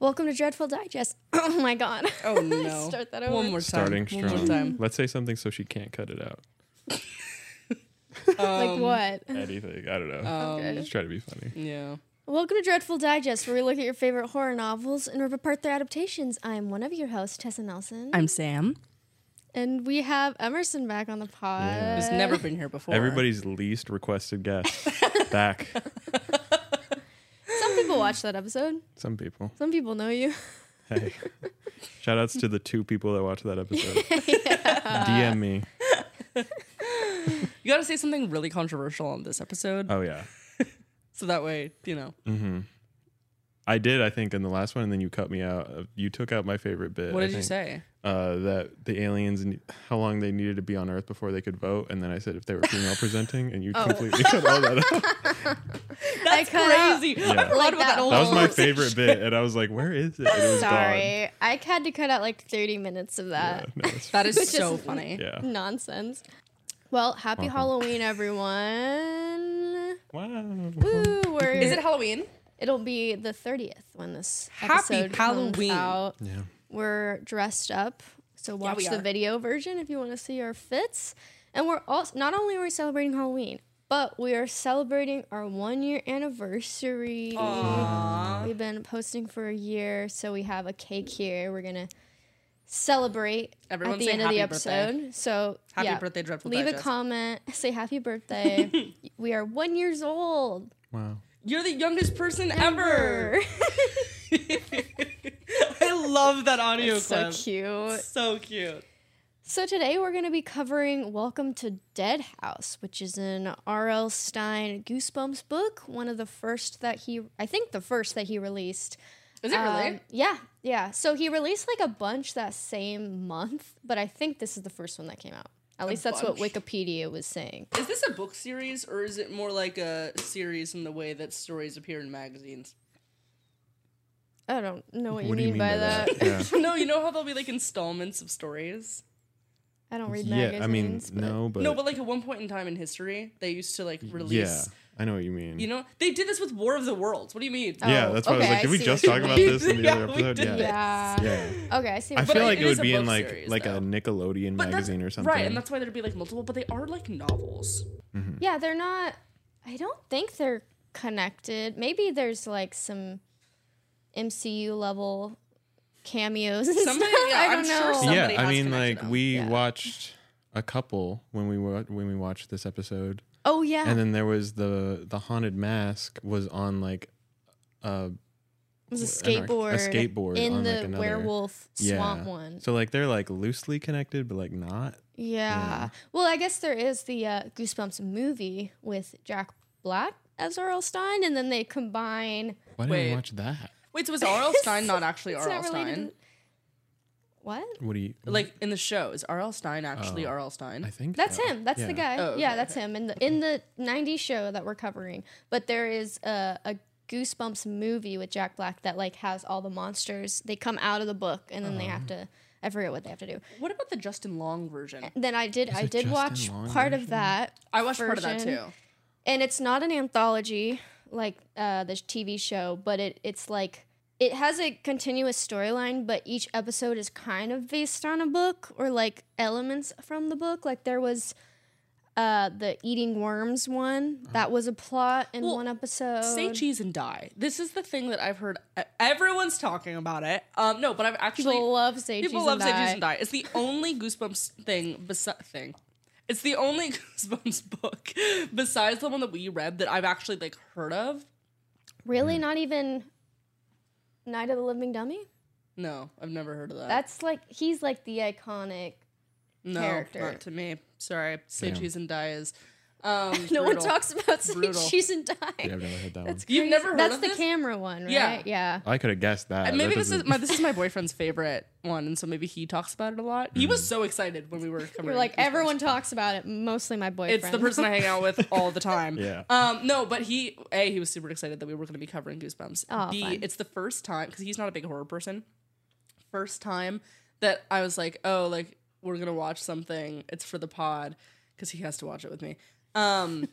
Welcome to Dreadful Digest. Oh my god. Oh no. Start that over. One more time. Starting One more strong. time. Let's say something so she can't cut it out. Like what? Anything. I don't know. Okay. Just try to be funny. Yeah. Welcome to Dreadful Digest, where we look at your favorite horror novels and rip apart their adaptations. I'm one of your hosts, Tessa Nelson. I'm Sam. And we have Emerson back on the pod. Yeah. Who's never been here before. Everybody's least requested guest back. Some people watch that episode. Some people. Some people know you. Hey. Shout outs to the 2 people that watched that episode. DM me. You got to say something really controversial on this episode. Oh, yeah. So that way, you know. Mm-hmm. I did, I think, in the last one, and then you cut me out. You took out my favorite bit. What did I you think. say? That the aliens, how long they needed to be on Earth before they could vote, and then I said if they were female presenting, and you completely cut all that out. That's crazy. Yeah. I forgot about that whole That was my conversation. favorite bit, and I was like, where is it? And it was Sorry. I had to cut out like 30 minutes of gone. that. Yeah, no, it's That is Which so is- funny. yeah. Nonsense. Well, happy Welcome. Halloween, everyone. Wow. Woo, Is it Halloween? It'll be the 30th when this Happy episode Halloween. comes out. Yeah. We're dressed up, so watch we the are. video version if you want to see our fits. And we're also not only are we celebrating Halloween, but we are celebrating our 1-year anniversary. Aww. We've been posting for a year, so we have a cake here. We're gonna celebrate Everyone at the say end of the happy birthday. episode. So Happy yeah, birthday, Dreadful leave a Digest. comment, say happy birthday. We are 1 year old. Wow. You're the youngest person ever. I love that audio It's so clip. cute. So cute. So today we're going to be covering Welcome to Dead House, which is an R.L. Stein Goosebumps book, one of the first that I think the first that he released. Is it really? Yeah. So he released like a bunch that same month, but I think this is the first one that came out. At least that's what bunch? Wikipedia was saying. Is this a book series or is it more like a series in the way that stories appear in magazines? I don't know what you What do you mean by that. Yeah. No, you know how there'll be like installments of stories? I don't read Yeah, magazines. I mean, but no, but No, but like at one point in time in history, they used to like yeah, release. I know what you mean. You know, they did this with War of the Worlds. What do you mean? Yeah, Oh, that's why I was okay, like, did we see just what talk you about mean. this in the Yeah, other we episode? did. Yeah. Yeah. Okay, I see. I what But feel it like it is would a be in book like series, a though. Nickelodeon But that's- magazine or something. Right, and that's why there'd be like multiple, but they are like novels. Yeah, they're not. I don't think they're connected. Maybe there's like some MCU level cameos and Somebody- stuff. yeah, I I'm don't sure know. some- yeah, somebody I has mean, connected like them. we Yeah. watched a couple when we watched this episode, Oh yeah. and then there was the haunted mask was on like it was a an arc- skateboard. a skateboard in on, the like, another- werewolf swamp one. So like they're like loosely connected, but like not. Yeah. Well, I guess there is the Goosebumps movie with Jack Black as R.L. Stein, and then they combine. Why didn't Wait. we watch that? Wait, so is R.L. Stein not actually It's R.L. not related Stein? to- What? What do you Like in the show, is R.L. Stein actually R.L. Stein? I think That's so. him. That's Yeah. the guy. Oh, Yeah, okay, that's him in the 90s show that we're covering. But there is a Goosebumps movie with Jack Black that like has all the monsters. They come out of the book and then they have to. I forget what they have to do. What about the Justin Long version? Then I did it Justin watch Long part of version? that. I watched part of that version. too. And it's not an anthology like the TV show, but it's like it has a continuous storyline, but each episode is kind of based on a book or like elements from the book. Like there was the eating worms one that was a plot in Well, one episode. Say cheese and die. This is the thing that I've heard. Everyone's talking about it. No, but I've actually People love Say Cheese people love and Say Die. Cheese and Die. It's the only Goosebumps thing. It's the only Goosebumps book besides the one that we read that I've actually like heard of. Really, not even Night of the Living Dummy. No, I've never heard of that. That's like he's like the iconic. no, character. not to me. Sorry, Say Damn. Cheese and Die is. No brutal. one talks about Say Brutal. Cheese and Die. Yeah, I've never heard that one. You've never heard That's of the this? camera one, right? Yeah. Yeah. I could have guessed that. And maybe That this is doesn't- my boyfriend's favorite one, and so maybe he talks about it a lot. He was so excited when we were covering. You're like, Goosebumps. everyone talks about it, mostly my boyfriend. It's the person I hang out with all the time. Yeah. No, but he was super excited that we were going to be covering Goosebumps. Oh, B, fun. it's the first time because he's not a big horror person. First time that I was like, oh, like we're gonna watch something. It's for the pod because he has to watch it with me.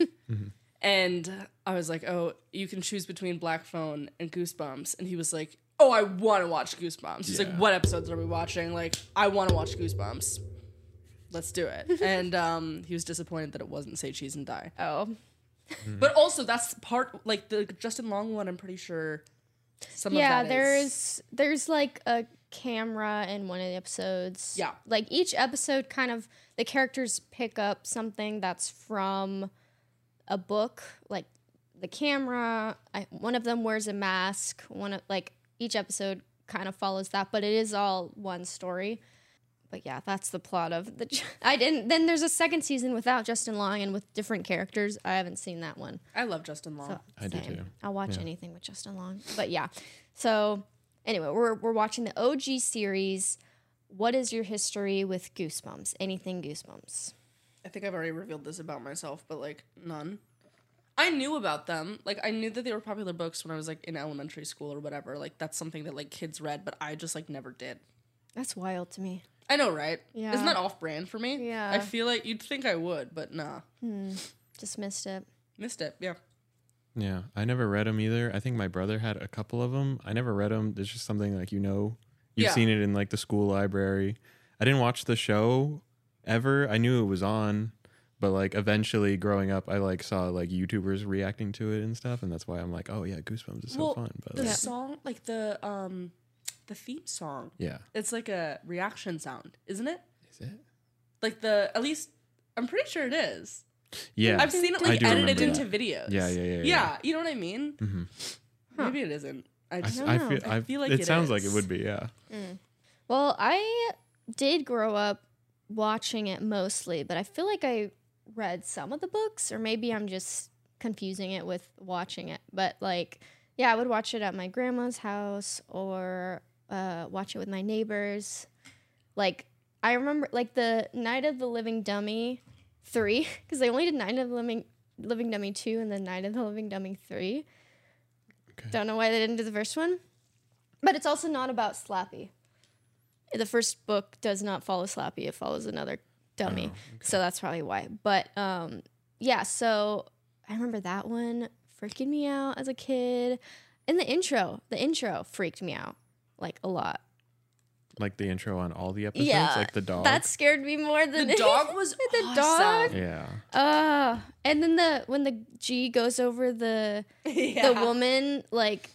And I was like, oh, you can choose between Black Phone and Goosebumps, and he was like, oh, I want to watch Goosebumps. He's like, Yeah. what episodes are we watching? Like, I want to watch Goosebumps. Let's do it. And he was disappointed that it wasn't Say Cheese and Die. Oh, But also, that's part, like, the Justin Long one, I'm pretty sure some yeah. of that is. There's like a camera in one of the episodes. Yeah. Like each episode, kind of the characters pick up something that's from a book. Like the camera, one of them wears a mask. Like each episode kind of follows that, but it is all one story. But yeah, that's the plot of the. Then there's a second season without Justin Long and with different characters. I haven't seen that one. I love Justin Long. So, I do same. too. I'll watch Yeah. anything with Justin Long. But yeah. So anyway, we're watching the OG series. What is your history with Goosebumps? Anything Goosebumps? I think I've already revealed this about myself, but, like, none. I knew about them. Like, I knew that they were popular books when I was, like, in elementary school or whatever. Like, that's something that, like, kids read, but I just, like, never did. That's wild to me. I know, right? Yeah. Isn't that off-brand for me? Yeah. I feel like you'd think I would, but nah. Just missed it. Missed it, yeah. Yeah, I never read them either. I think my brother had a couple of them. I never read them. There's just something like, you've Yeah. seen it in like the school library. I didn't watch the show ever. I knew it was on, but like eventually growing up, I like saw like YouTubers reacting to it and stuff, and that's why I'm like, oh yeah, Goosebumps is so Well, fun. But The like, song, like, the theme song, yeah, it's like a reaction sound, isn't it? is it? Like, at least, I'm pretty sure it is. Yeah, I've seen it, I like, do edited remember into videos. Yeah. Yeah, you know what I mean? Mhm. Maybe it isn't. I just, I know. feel. I feel like it it sounds like is. it would be. Yeah. Well, I did grow up watching it mostly, but I feel like I read some of the books, or maybe I'm just confusing it with watching it. But like, yeah, I would watch it at my grandma's house or watch it with my neighbors. Like, I remember like the Night of the Living Dummy 3, because they only did Night of the Living Dummy 2 and then Night of the Living Dummy 3. Okay. Don't know why they didn't do the first one. But it's also not about Slappy. The first book does not follow Slappy. It follows another dummy. So that's probably why. But yeah, so I remember that one freaking me out as a kid. And the intro freaked me out like a lot. Like the intro on all the episodes, Yeah, like the dog. that scared me more than the dog was the awesome. dog. Yeah. And then when the G goes over the woman, like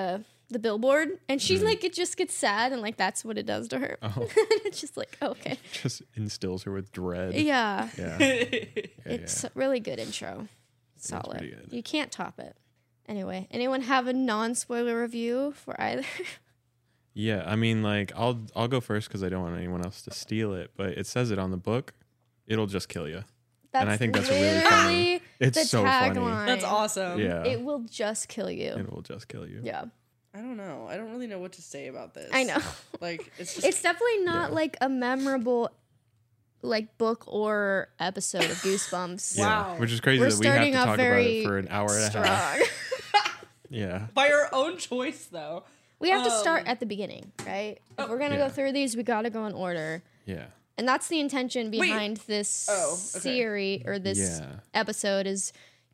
the billboard, and she's like, it just gets sad, and like that's what it does to her. Oh. It's just like, okay, Just instills her with dread. yeah, Yeah. it's a really good intro, Sounds pretty solid. good. You can't top it. Anyway, anyone have a non-spoiler review for either? Yeah, I mean, like I'll go first because I don't want anyone else to steal it. But it says it on the book. It'll just kill you. And I think that's really funny. literally It's the so funny. tagline. That's awesome. Yeah, It will just kill you. it will just kill you. Yeah, I don't know. I don't really know what to say about this. I know. Like, it's just. It's definitely not Yeah. like a memorable like book or episode of Goosebumps. Yeah, Wow. which is crazy We're that we have starting to off talk about very it for an hour and a half. Strong. Yeah, by our own choice, though. We have to start at the beginning, right? If we're gonna Yeah. go through these, we gotta go in order. yeah, And that's the intention behind this Oh, okay. series or this Yeah. episode is,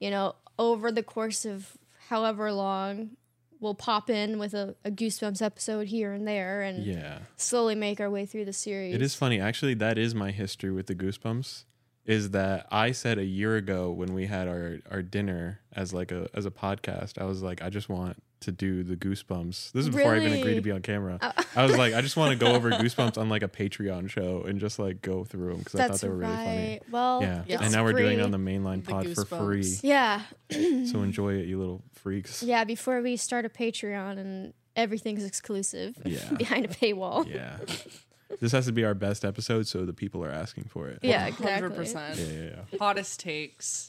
over the course of however long, we'll pop in with a Goosebumps episode here and there and yeah. slowly make our way through the series. It is funny. Actually, that is my history with the Goosebumps. Is that I said a year ago when we had our dinner as like a podcast, I was like, I just want to do the Goosebumps. This is before I even Really? agreed to be on camera. I was like, I just want to go over Goosebumps on like a Patreon show and just like go through them because I thought That's they were really funny. right. Well, Yeah, it's and now we're doing it free. on the mainline The pod for free. Goosebumps. Yeah. So enjoy it, you little freaks. Yeah, before we start a Patreon and everything's exclusive Yeah. behind a paywall. Yeah. This has to be our best episode, so the people are asking for it. Yeah, exactly. 100%. Yeah. Hottest takes.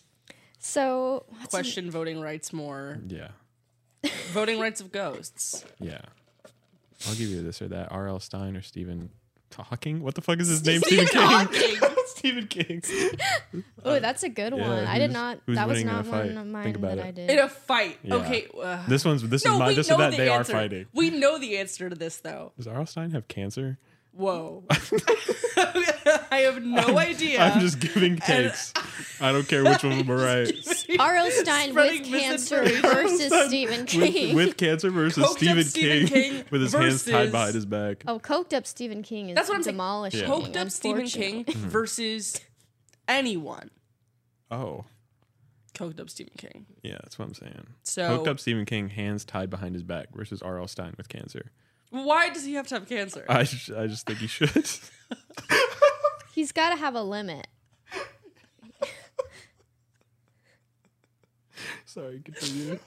So, Question voting rights more. Yeah. Voting rights of ghosts. Yeah. I'll give you this or that. R.L. Stein or Stephen Hawking? What the fuck is his name? Stephen King. Stephen King. Oh, that's a good one. I did not. who's That was winning in not a fight? one of mine Think about that it. I did. In a fight. Yeah. Okay. This is no, my we this know or that. the They answer. are fighting. We know the answer to this, though. Does R.L. Stein have cancer? Whoa. I have no idea. I'm just giving takes. I don't care which one of them are right. R.L. Stein with Spreading cancer misinformation. versus Stephen King. With cancer versus Coked up Stephen King, with his hands tied versus- behind his back. Oh, coked up Stephen King is That's what I'm saying. demolishing. Yeah. Coked up Stephen King unfortunately. versus anyone. Oh, Coked up Stephen King. yeah, that's what I'm saying. So Coked up Stephen King, hands tied behind his back versus R.L. Stein with cancer. why does he have to have cancer? I just think he should. He's got to have a limit. Sorry, continue.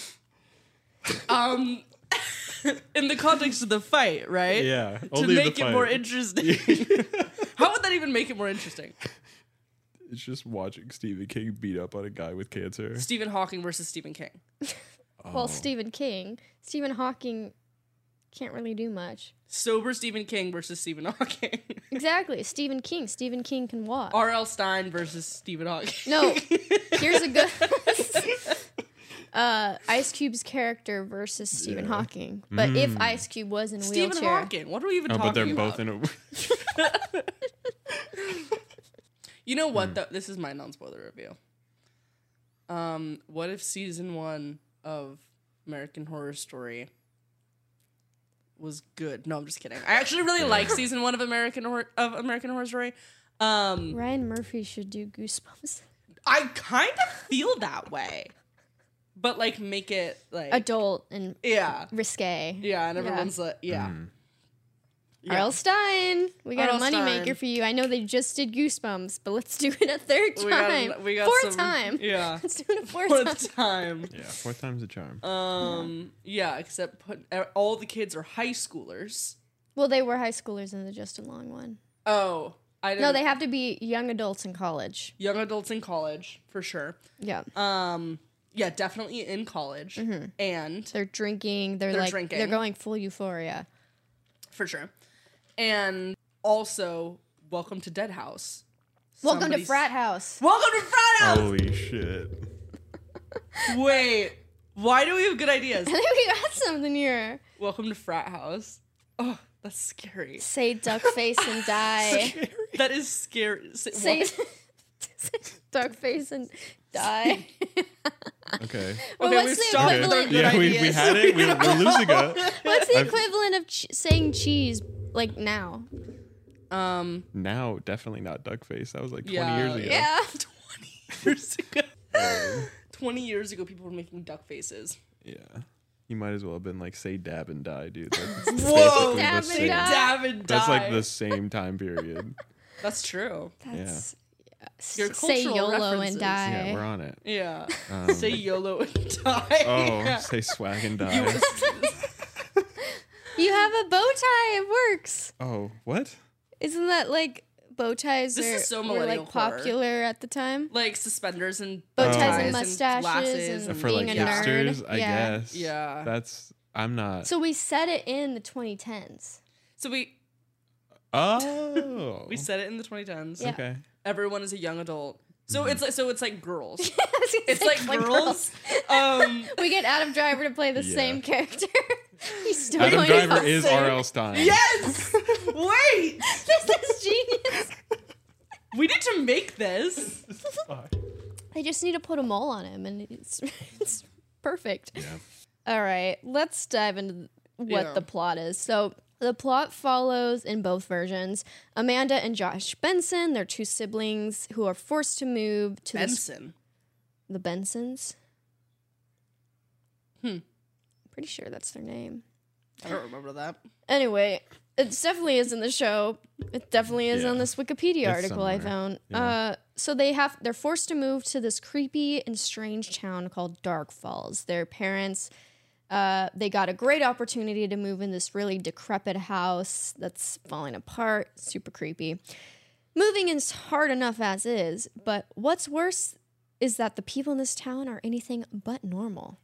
In the context of the fight, right? Yeah, To only the make it fight. more interesting. How would that even make it more interesting? It's just watching Stephen King beat up on a guy with cancer. Stephen Hawking versus Stephen King. Well, Stephen Hawking can't really do much. Sober Stephen King versus Stephen Hawking. Exactly. Stephen King can walk. R.L. Stein versus Stephen Hawking. No, here's a good Ice Cube's character versus Stephen Yeah. Hawking. But if Ice Cube was in a Stephen wheelchair, Hawking. What are we even Oh, talking but they're about? both in a. You know what, though? This is my non-spoiler review. What if season 1 of American Horror Story was good? No, I'm just kidding. I actually really like season 1 of American Horror Story. Ryan Murphy should do Goosebumps. I kind of feel that way, but like make it like Adult and yeah, risque. yeah, and everyone's like yeah. R.L. Stein, we got R.L. a moneymaker Stein. for you. I know they just did Goosebumps, but let's do it a third time. We got Fourth some, time. Yeah, Let's do it a fourth time. fourth time. Yeah, fourth time's a charm. Yeah, except all the kids are high schoolers. Well, they were high schoolers in the Just a Long one. Oh, I didn't. No, they have to be young adults in college. young adults in college for sure. Yeah. Yeah, definitely in college, and They're drinking. They're like drinking. they're going full euphoria. for sure, and also welcome to Dead House. Welcome to Somebody's- Frat House. Welcome to Frat House. Holy shit. Wait, why do we have good ideas? I think we got something here. Welcome to Frat House. Oh, that's scary. Say duck face and die. That is scary. Say What? duck face and die. Okay. Well, Okay, what's we've the stopped with our equivalent? good Yeah, we ideas. had it. We're losing it. What's the I've- equivalent of saying cheese like now? Now, definitely not duck face. That was like 20 Yeah, years ago. Yeah. 20 years ago. 20 years ago, people were making duck faces. Yeah. You might as well have been like, say dab and die, dude. That's Whoa, basically Dab the and same. die. Dab and That's like die. the same time period. That's true. That's Your say cultural YOLO references. and die. Yeah, we're on it. Yeah. Um, Say YOLO and die. Oh, say swag and die. You have a bow tie. It works. Oh, what? Isn't that like bow ties This are, is so were millennial like horror. popular at the time? Like suspenders and Bow ties ties and and mustaches glasses and For being like a nerd. hipsters, I Yeah. guess. Yeah. That's, I'm not. So we set it in the 2010s. So we Oh. said it in the 2010s. Yeah. Okay. Everyone is a young adult. So it's like girls. It's It's like girls. We get Adam Driver to play the Yeah. same character. He's still Adam going Driver to is R.L. Stein. Yes. Wait. This is genius. We need to make this. They just need to put a mole on him, and it's perfect. Yeah. All right, let's dive into what Yeah. the plot is. So the plot follows in both versions Amanda and Josh Benson. They're two siblings who are forced to move to Benson. the Bensons. Pretty sure that's their name. I don't remember that. Anyway, it definitely is in the show. It definitely is Yeah. on this Wikipedia It's article I somewhere. found. Yeah. So they're forced to move to this creepy and strange town called Dark Falls. Their parents, they got a great opportunity to move in this really decrepit house that's falling apart. Super creepy. Moving is hard enough as is, but what's worse is that the people in this town are anything but normal.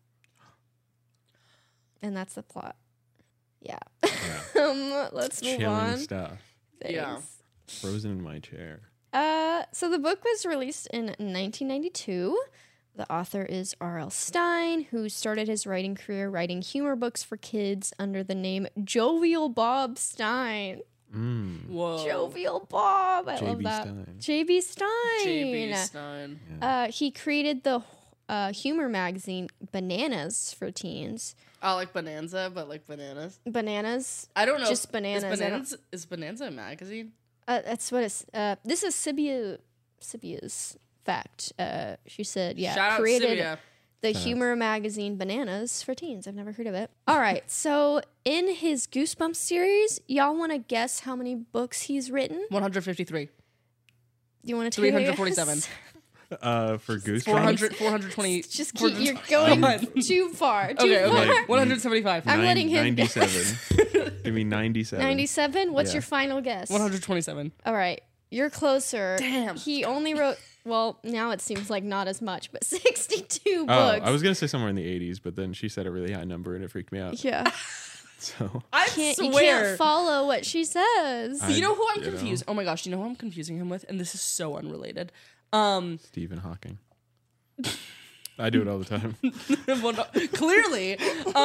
And that's the plot. Yeah. Let's move Chilling on. stuff. Yeah. Thanks. Frozen in my chair. So the book was released in 1992. The author is R.L. Stein, who started his writing career writing humor books for kids under the name Jovial Bob Stein. Whoa. Jovial Bob. I love J.B. that. Stein. J.B. Stein. J.B. Stein. He created the humor magazine Bananas for teens. I like Bonanza, but like bananas. Bananas. I don't know. Just bananas. I don't- Is Bonanza a magazine? That's what it's. This is Sibia's fact. She said, Shout yeah, out created Sibia. the humor magazine Bananas for teens. I've never heard of it. All right, so in his Goosebumps series, y'all want to guess how many books he's written? 153. You want to take a guess? 347. For Goosebumps. 420. Just keep. You're going too far. Too Okay, far. okay. Like, 175. I'm letting him 97. Give me 97. 97. What's Yeah. your final guess? 127. All right, you're closer. Damn. He only wrote. Well, now it seems like not as much, but 62 Oh, books. I was gonna say somewhere in the 80s, but then she said a really high number and it freaked me out. Yeah. So I You swear. can't follow what she says. You know who I'm You know. confused? Oh my gosh, you know who I'm confusing him with? And this is so unrelated. Stephen Hawking. I do it all the time. Well, no, clearly.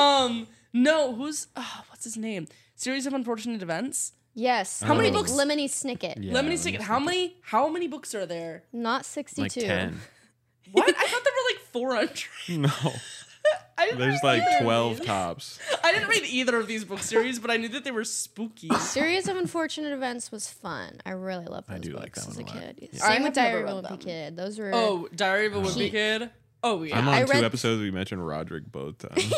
No, what's his name? Series of Unfortunate Events. Yes. How many Oh. books? Lemony Snicket. Yeah, Lemony Lemony Snicket. Snicket. How many books are there? Not 62. Like 10. What? I thought there were like 400. No. I didn't There's read like either of 12 these. tops. I didn't read either of these book series, but I knew that they were spooky. Series of Unfortunate Events was fun. I really loved those I do books like that as one a a lot. kid. Yeah. I Same have with Diary never of a read Wimpy them. Kid. Those were. Oh, Diary of a Wimpy Kid. Oh yeah. I'm on I 2 read- episodes. We mentioned Roderick both times.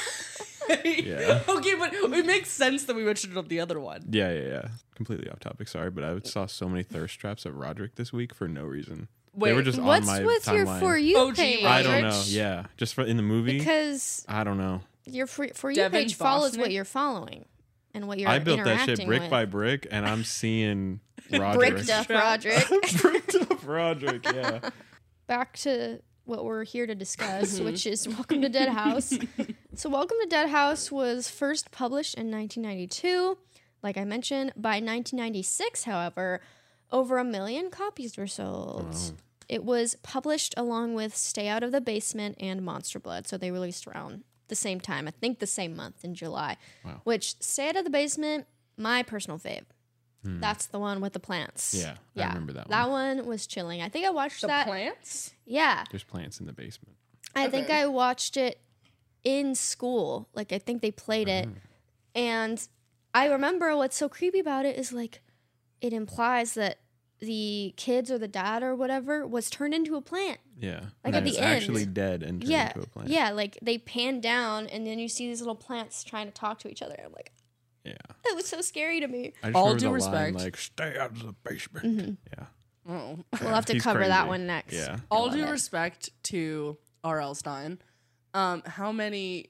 Yeah. Okay, but it makes sense that we mentioned it on the other one. Yeah. Completely off topic. Sorry, but I saw so many thirst traps of Roderick this week for no reason. Wait, they were just What's on my with your timeline. For You OG page? I don't Roderick? know. Yeah, just in the movie. Because I don't know. your For You Devin page follows Bosnick? what you're following and what you're I built that interacting shit brick with. by brick, and I'm seeing Roderick. Bricked up Roderick. Bricked up Roderick. Yeah. Back to what we're here to discuss, which is Welcome to Dead House. So Welcome to Dead House was first published in 1992. Like I mentioned, by 1996, however, over 1 million copies were sold. Wow. It was published along with Stay Out of the Basement and Monster Blood, so they released around the same time. I think the same month in July. Wow. Which Stay Out of the Basement, my personal fave. That's the one with the plants. Yeah, I remember that one. That one was chilling. I think I watched The that. plants? Yeah. There's plants in the basement. I think Okay. I watched it in school. Like, I think they played it. And I remember what's so creepy about it is, like, it implies that the kids or the dad or whatever was turned into a plant. Yeah. Like, and at it's the end. actually dead and turned Yeah. into a plant. Yeah, like, they pan down and then you see these little plants trying to talk to each other. I'm like, Yeah. that was so scary to me. I just All remember due the respect. line, like, stay out of the basement. Yeah. Oh. We'll have to He's cover that crazy. one next. Yeah. All love due it. respect to R.L. Stein, how many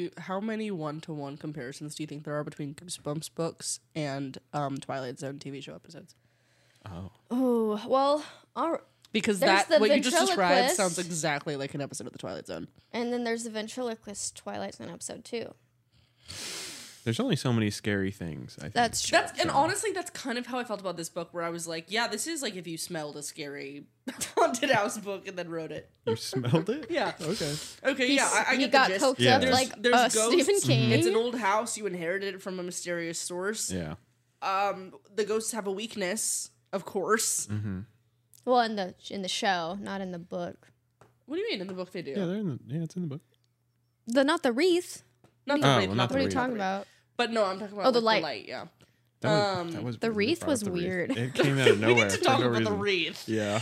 1-to-1 comparisons do you think there are between Goosebumps books and Twilight Zone TV show episodes? Oh. Oh, well, all right. Because There's that the what you just described ventriloquist. sounds exactly like an episode of the Twilight Zone. And then there's the ventriloquist Twilight Zone episode, too. There's only so many scary things, I think. That's true. And honestly, that's kind of how I felt about this book, where I was like, yeah, this is like if you smelled a scary haunted house book and then wrote it. You smelled it? Yeah. Okay. Okay, yeah, I He get got the gist. coked Yeah. up There's- like there's ghosts. Stephen King. It's an old house. You inherited it from a mysterious source. Yeah. The ghosts have a weakness, of course. Well, in the show, not in the book. What do you mean in the book they do? Yeah, it's in the book. Not the wreath. Not Oh, the well, wraith, not not the What are you wreath. talking about? But no, I'm talking about Oh, the like, light. yeah. That was the weird. wreath Brought was up the wreath. weird. It came out of We nowhere. need to for talk no about the reason. wreath. Yeah.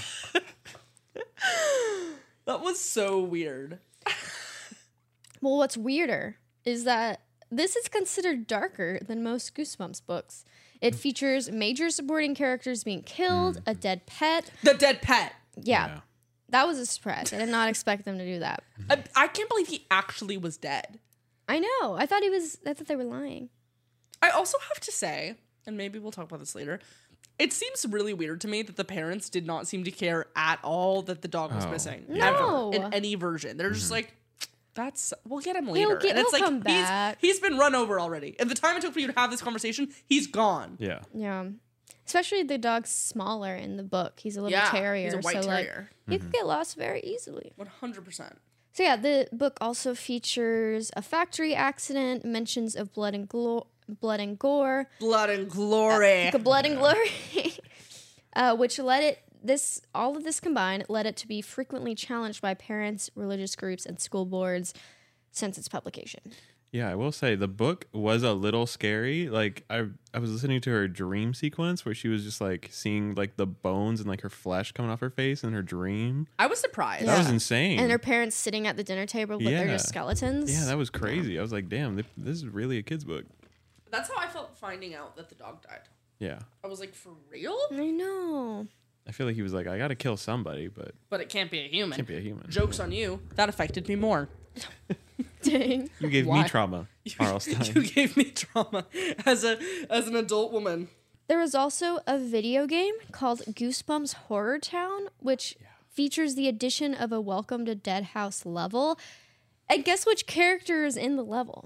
That was so weird. Well, what's weirder is that this is considered darker than most Goosebumps books. It features major supporting characters being killed, a dead pet. The dead pet. Yeah, that was a surprise. I did not expect them to do that. I can't believe he actually was dead. I know. I thought they were lying. I also have to say, and maybe we'll talk about this later, it seems really weird to me that the parents did not seem to care at all that the dog was Oh. missing. No. Ever. In any version. They're just like, we'll get him later. He'll and it's like, come back. he's been run over already. And the time it took for you to have this conversation, he's gone. Yeah. Yeah. Especially the dog's smaller in the book. He's a little Yeah, terrier. he's a white so terrier. Like, you could get lost very easily. 100%. So yeah, the book also features a factory accident, mentions of blood and Blood and Gore. Blood and Glory. Blood and Glory. Which all of this combined led it to be frequently challenged by parents, religious groups, and school boards since its publication. Yeah, I will say the book was a little scary. Like I was listening to her dream sequence where she was just like seeing like the bones and like her flesh coming off her face in her dream. I was surprised. That was insane. And her parents sitting at the dinner table, but they're just skeletons. Yeah, that was crazy. I was like, damn, this is really a kid's book. That's how I felt finding out that the dog died. Yeah. I was like, for real? I know. I feel like he was like, I gotta kill somebody, but But it can't be a human. can't be a human. Joke's on you. That affected me more. Dang. You gave Why? me trauma, R.L. Stein. You gave me trauma as an adult woman. There was also a video game called Goosebumps Horror Town, which features the addition of a Welcome to Dead House level. And guess which character is in the level?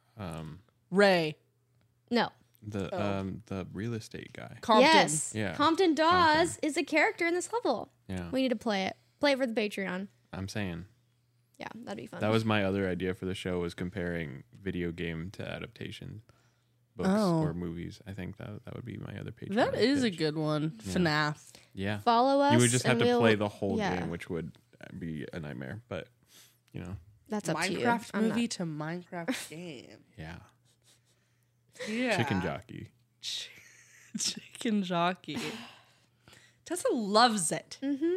Ray. No. The real estate guy. Compton. Yes. Yeah. Compton Dawes is a character in this level. Yeah. We need to play it. Play it for the Patreon. I'm saying. Yeah, that'd be fun. That was my other idea for the show, was comparing video game to adaptation books Oh. or movies. I think that would be my other Patreon. That is a pitch. good one. FNAF. Yeah. Follow us. You would just have and to we'll- play the whole yeah, game, which would be a nightmare. But, you know, That's up to you. Minecraft I'm not- movie to Minecraft game. yeah. Yeah. Chicken jockey. Chicken jockey. Tessa loves it.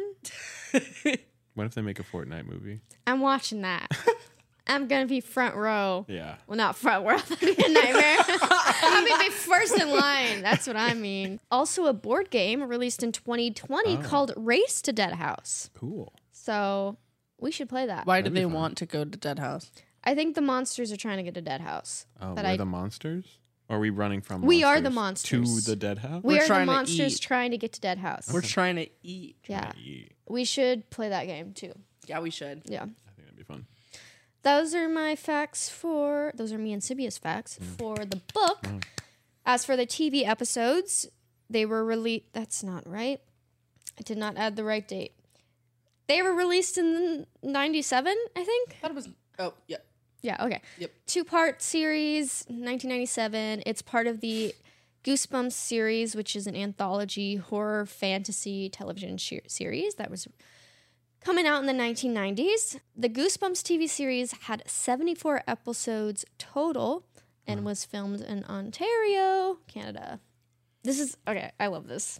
Mm-hmm. What if they make a Fortnite movie? I'm watching that. I'm gonna be front row. Yeah. Well, not front row. That'd be a nightmare. I'm gonna be first in line. That's what I mean. Also, a board game released in 2020 called Race to Dead House. Cool. So we should play that. Why do That'd be they fun. want to go to Dead House? I think the monsters are trying to get to Dead House. Oh, But we're I- the monsters? Or are we running from We are the To monsters. the dead house? We We're are the trying to monsters eat. trying to get to Dead House. We're trying to eat. Yeah, Yeah, we should play that game too. Yeah, we should. Yeah. I think that'd be fun. Those are my facts those are me and Sibia's facts for the book. As for the TV episodes, they were released. That's not right. I did not add the right date. They were released in 97, I think. Thought it was. Oh, yeah. Yeah, okay. Yep. 2-part series, 1997. It's part of the Goosebumps series, which is an anthology horror fantasy television series that was coming out in the 1990s. The Goosebumps TV series had 74 episodes total and was filmed in Ontario, Canada. This is, okay, I love this.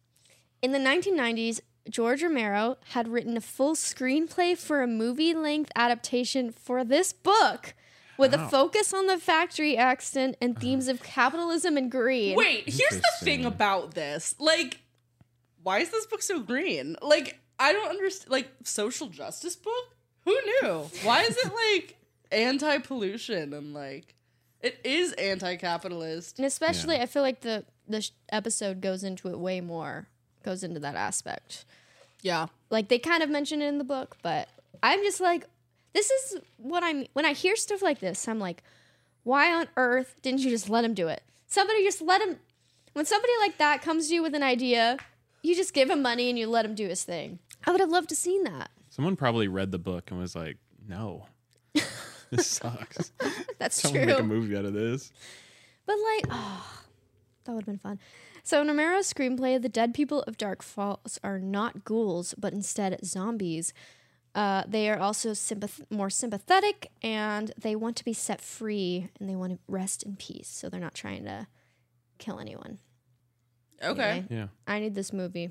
In the 1990s, George Romero had written a full screenplay for a movie-length adaptation for this book with a focus on the factory accident and themes of capitalism and greed. Wait, here's the thing Interesting. about this. Like, why is this book so green? Like, I don't understand. Like, social justice book? Who knew? Why is it, like, anti-pollution and, like, it is anti-capitalist? And especially, I feel like the episode goes into it way more, goes into that aspect. Yeah. Like, they kind of mention it in the book, but I'm just like, this is what I'm, when I hear stuff like this, I'm like, why on earth didn't you just let him do it? Somebody just let him, when somebody like that comes to you with an idea, you just give him money and you let him do his thing. I would have loved to seen that. Someone probably read the book and was like, no, this sucks. That's Someone make a true. movie out of this. But like, oh, that would have been fun. So in Romero's screenplay, the dead people of Dark Falls are not ghouls, but instead zombies. They are also more sympathetic, and they want to be set free, and they want to rest in peace. So they're not trying to kill anyone. Okay. Anyway, Yeah. I need this movie.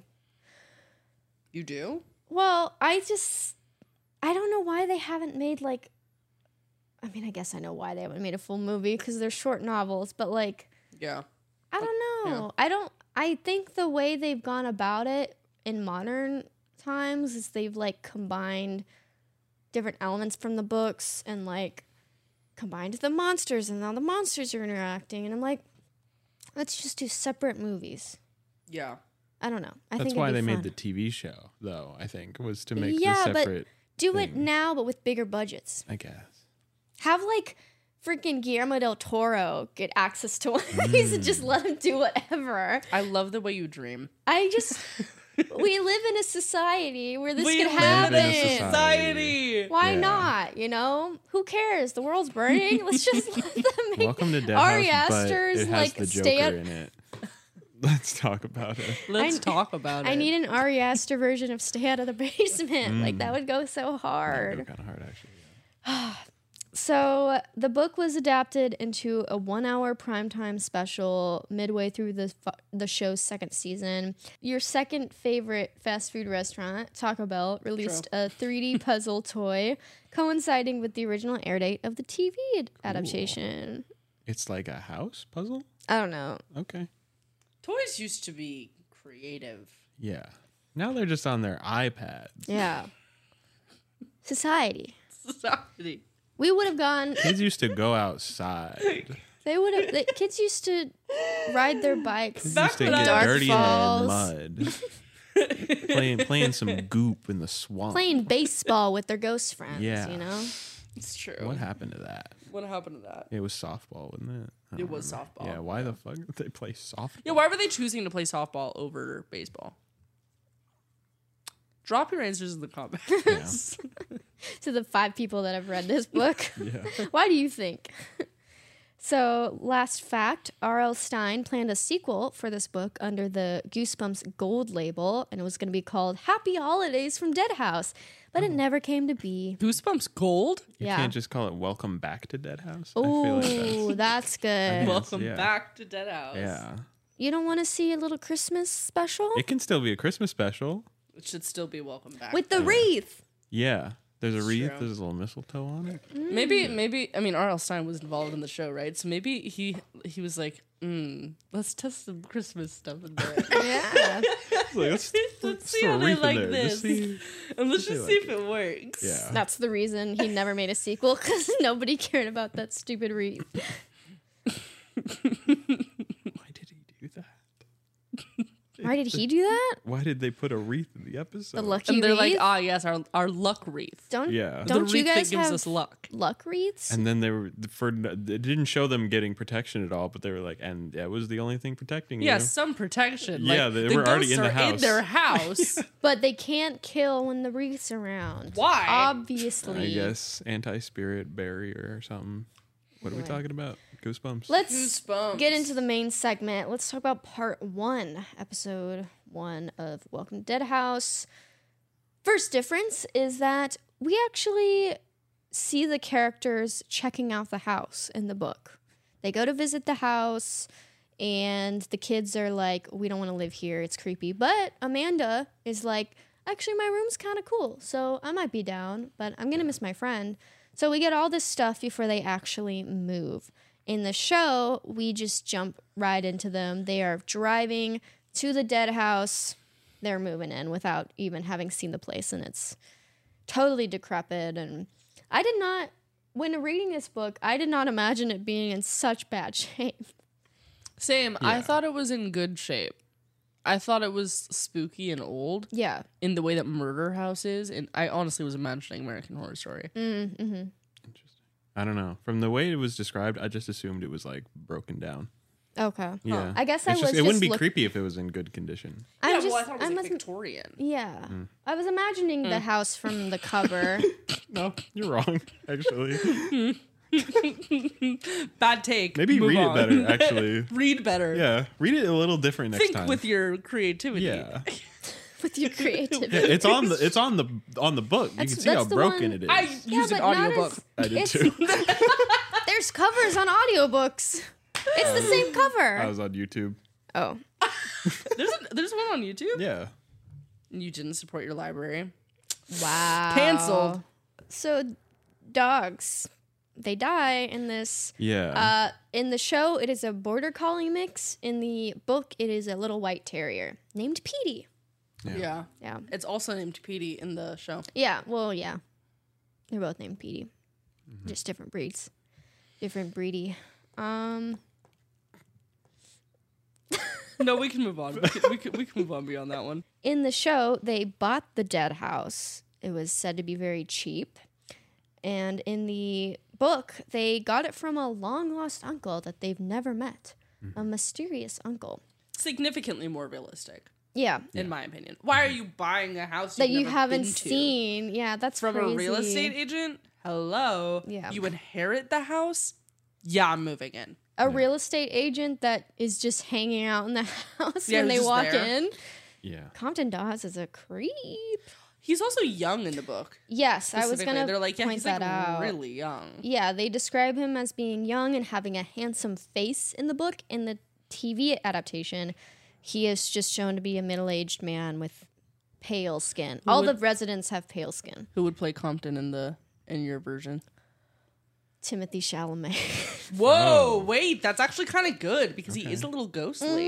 You do? Well, I don't know why they haven't made like, I mean, I guess I know why they haven't made a full movie because they're short novels, but like, Yeah. I don't know. I think the way they've gone about it in modern times is they've like combined different elements from the books and like combined the monsters, and now the monsters are interacting, and I'm like, let's just do separate movies. Yeah. I don't know. I That's think why it'd they be made fun. the TV show, though, I think, was to make Yeah, the but separate, do it thing. now, but with bigger budgets. I guess. Have like freaking Guillermo del Toro get access to one of these and just let him do whatever. I love the way you dream. I just We live in a society where this We could live in happen. a society. Why Yeah. not? You know, who cares? The world's burning. Let's just let them make Welcome to Dead Ari House, but Aster's, it has like, the stay Joker at- in it. Let's talk about it. Let's talk about it. I need an Ari Aster version of Stay Out of the Basement. Like that would go so hard. Kind of hard, actually. So the book was adapted into a 1-hour primetime special midway through the show's second season. Your second favorite fast food restaurant, Taco Bell, released a 3D puzzle toy coinciding with the original air date of the TV adaptation. It's like a house puzzle? I don't know. Okay. Toys used to be creative. Yeah. Now they're just on their iPads. Yeah. Society. Society. We would have gone. Kids used to go outside. They would have. The kids used to ride their bikes. Kids Back used to when I- get Dark dirty Falls. in the mud. playing some goop in the swamp. Playing baseball with their ghost friends. Yeah. You know. It's true. What happened to that? What happened to that? It was softball, wasn't it? I It don't was remember. softball. Yeah, why the fuck did they play softball? Yeah, why were they choosing to play softball over baseball? Drop your answers in the comments. To the 5 people that have read this book. Yeah. Why do you think? So, last fact, R.L. Stein planned a sequel for this book under the Goosebumps Gold label, and it was going to be called Happy Holidays from Dead House, but it never came to be. Goosebumps Gold? You Yeah. can't just call it Welcome Back to Dead House. Oh, that's good. Yes, Welcome yeah. back to Dead House. Yeah. You don't want to see a little Christmas special? It can still be a Christmas special. It should still be Welcome Back. With the wreath. Yeah. There's a wreath. true. There's a little mistletoe on it. Maybe. I mean, R.L. Stein was involved in the show, right? So maybe he was like, let's test some Christmas stuff in there, Yeah. Let's see throw how a they wreath in like there. this. Just see- and let's See just like see if it works. Yeah. That's the reason he never made a sequel, because nobody cared about that stupid wreath. Why did he do that? Why did he do that? Why did they put a wreath in the episode? The lucky And they're wreath? like, yes, our luck wreath. Don't Yeah. don't the you wreath guys that gives have us luck. luck wreaths? And then they were it didn't show them getting protection at all, but they were like, and that was the only thing protecting Yeah, you. some protection. Yeah, like, they the were already ghosts in the are house. in their house. But they can't kill when the wreath's around. Why? Obviously. I guess anti-spirit barrier or something. What are we Boy. talking about? Goosebumps. Let's Goosebumps. get into the main segment. Let's talk about part 1, episode 1 of Welcome to Dead House. First difference is that we actually see the characters checking out the house in the book. They go to visit the house, and the kids are like, we don't want to live here, it's creepy. But Amanda is like, actually, my room's kind of cool, so I might be down, but I'm going to miss my friend. So we get all this stuff before they actually move. In the show, we just jump right into them. They are driving to the dead house. They're moving in without even having seen the place, and it's totally decrepit. And I did not, when reading this book, I did not imagine it being in such bad shape. Same. I Yeah. thought it was in good shape. I thought it was spooky and old Yeah. in the way that Murder House is, and I honestly was imagining American Horror Story. Mm-hmm. I don't know. From the way it was described, I just assumed it was like broken down. Okay. Yeah. I guess It's I was it wouldn't be look- creepy if it was in good condition. I yeah, just, well, I thought it was like wasn't- Victorian. Yeah. I was imagining the house from the cover. No, you're wrong. Actually, Bad take. maybe Move read on. it better. Actually, Read better. yeah, read it a little different next Think time. with your creativity. yeah. With your creativity. Yeah, it's on the book. You can see how that's the broken one- it is. I Yeah, used an but not audiobook. as- I did it's- too. There's covers on audiobooks. It's the same cover. I was on YouTube. Oh. There's one on YouTube. Yeah. You didn't support your library. Wow. Canceled. So, dogs, they die in this. Yeah. In the show, it is a border collie mix. In the book, it is a little white terrier named Petey. Yeah. Yeah. It's also named Petey in the show. Yeah. Well, yeah. They're both named Petey. Just different breeds. Different breedy. No, we can move on. We can move on beyond that one. In the show, they bought the dead house. It was said to be very cheap. And in the book, they got it from a long lost uncle that they've never met. A mysterious uncle. Significantly more realistic. Yeah. in my opinion. Why are you buying a house That you've you never haven't been to? seen. Yeah, that's From crazy. a real estate agent? Hello. Yeah. You inherit the house? Yeah, I'm moving in. A real estate agent that is just hanging out in the house Yeah, when who's they just walk there. in. Yeah. Compton Dawes is a creep. He's also young in the book. Yes, I was Specifically. gonna They're like, yeah, point he's that like out. really young. Yeah, they describe him as being young and having a handsome face in the book. In the TV adaptation, he is just shown to be a middle-aged man with pale skin. All the residents have pale skin. Who would play Compton in your version? Timothy Chalamet. Whoa, wait, that's actually kind of good because he is a little ghostly.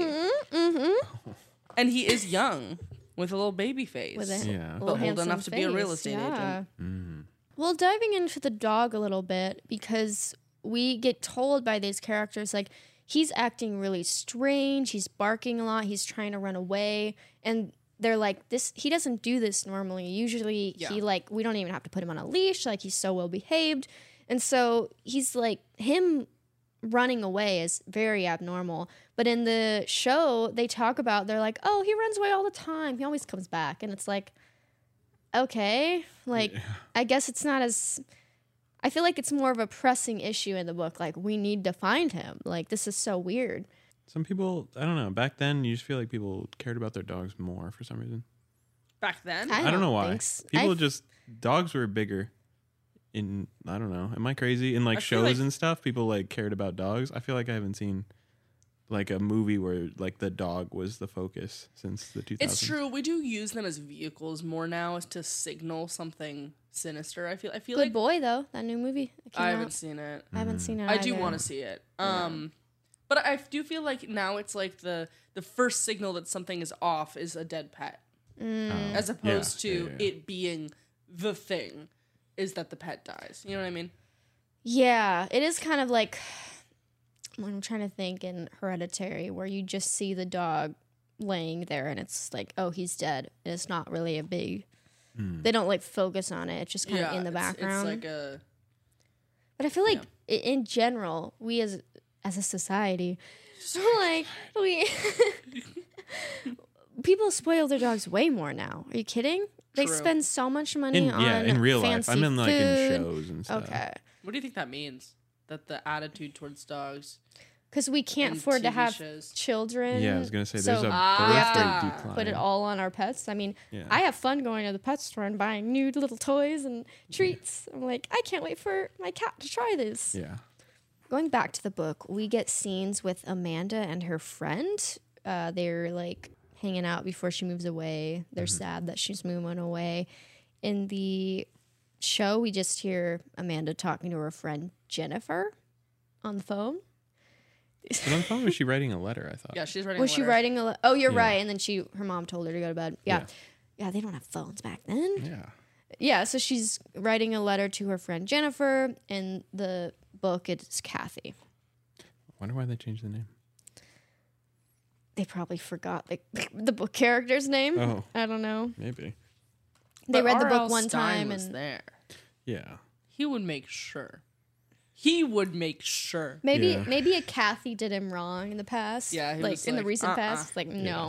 And he is young with a little baby face. With a Yeah. little But old handsome enough to be a real face, estate yeah. agent. Well, diving into the dog a little bit, because we get told by these characters, like, he's acting really strange, he's barking a lot, he's trying to run away, and they're like, this, he doesn't do this normally. Usually he, like, we don't even have to put him on a leash, like, he's so well behaved. And so he's like, him running away is very abnormal. But in the show, they talk about, they're like, oh, he runs away all the time, he always comes back. And it's like, okay, like, I guess it's not as, I feel like it's more of a pressing issue in the book. Like, we need to find him. Like, this is so weird. Some people, I don't know. Back then, you just feel like people cared about their dogs more for some reason. Back then? I don't know why. think s- People I- just dogs were bigger. In I don't know. Am I crazy? In like I feel shows like- and stuff, people like cared about dogs. I feel like I haven't seen like a movie where like the dog was the focus since the 2000s. It's true. We do use them as vehicles more now to signal something sinister. I feel Good like Boy, though, that new movie. That came I out. haven't seen it. I haven't seen it. I do either. want to see it. But I do feel like now it's like the first signal that something is off is a dead pet, as opposed to it being the thing is that the pet dies. You know what I mean? Yeah, it is kind of like, I'm trying to think in Hereditary, where you just see the dog laying there and it's like, oh, he's dead. And it's not really a big, they don't like focus on it. It's just kind of in the background. It's like a But I feel like in general, we as a society, like we people spoil their dogs way more now. Are you kidding? They True. spend so much money on in real life. fancy I mean like in food. shows and stuff. Okay, what do you think that means? That the attitude towards dogs because we can't in afford to TV have shows. children. Yeah, I was gonna say so there's a we have birth to rate decline. put it all on our pets. I mean, Yeah. I have fun going to the pet store and buying new little toys and treats. I'm like, I can't wait for my cat to try this. Yeah. Going back to the book, we get scenes with Amanda and her friend. They're like hanging out before she moves away. They're sad that she's moving away. In the show, we just hear Amanda talking to her friend Jennifer on the phone. But on the phone, was she writing a letter? I thought. Yeah, she's writing. Was a she letter. writing a? Oh, you're Yeah. right. And then her mom told her to go to bed. Yeah. They don't have phones back then. Yeah. Yeah, so she's writing a letter to her friend Jennifer. In the book, it's Kathy. Wonder why they changed the name. They probably forgot the book character's name. Oh. I don't know. Maybe. They But read the R.L. book one Stein time was and there. Yeah. He would make sure. He would make sure. maybe Yeah. maybe a Kathy did him wrong in the past. Yeah, he like was in the like, recent past. Like no.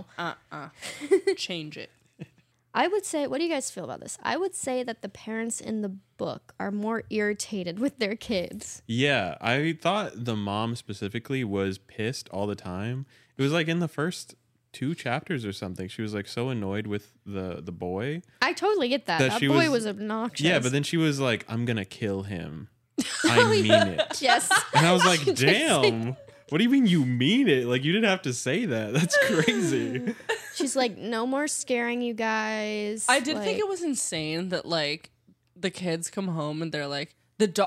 Change it. I would say, what do you guys feel about this? I would say that the parents in the book are more irritated with their kids. Yeah, I thought the mom specifically was pissed all the time. It was like in the first 2 chapters or something. She was like so annoyed with the boy. I totally get that. That That she boy was- was obnoxious. Yeah, but then she was like, "I'm gonna kill him. I mean it." yes. And I was like, "Damn, what do you mean you mean it? Like you didn't have to say that. That's crazy." She's like, no more scaring you guys. I did think Like, it was insane that like the kids come home and they're like,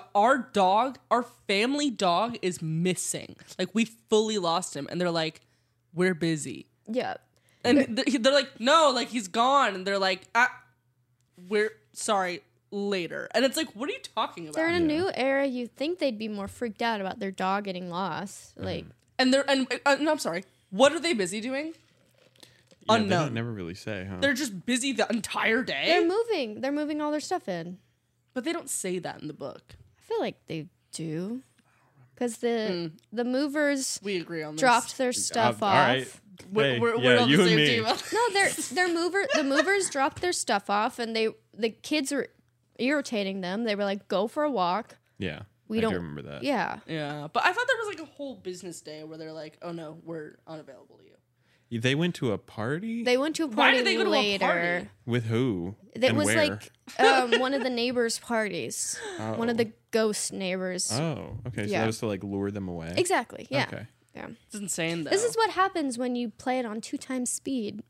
our family dog is missing. Like we fully lost him, and they're like, we're busy. Yeah. And they're like, no, like he's gone. And they're like, we're sorry, later. And it's like, what are you talking about? They're in a new era. You'd think they'd be more freaked out about their dog getting lost. Like, And no, I'm sorry. What are they busy doing? Yeah, they Unknown. don't never really say, huh? They're just busy the entire day. they're moving. They're moving all their stuff in. But they don't say that in the book. I feel like they do. because the movers We agree on this. dropped their stuff off. All right. We're, Hey, we're yeah, on you the and same me. team. No, the movers dropped their stuff off, and the kids were irritating them. They were like, "Go for a walk." Yeah. We I don't- do remember that. Yeah, Yeah, but I thought there was like a whole business day where they're like, "Oh no, we're unavailable to you." They went to a party? they went to a Why party did they go to a later. party? With who? It and was where? like one of the neighbors' parties, one of the ghost neighbors. Oh, okay. So Yeah. that was to like lure them away. Exactly. Yeah. Okay. Yeah. It's insane though. This is what happens when you play it on 2 times speed.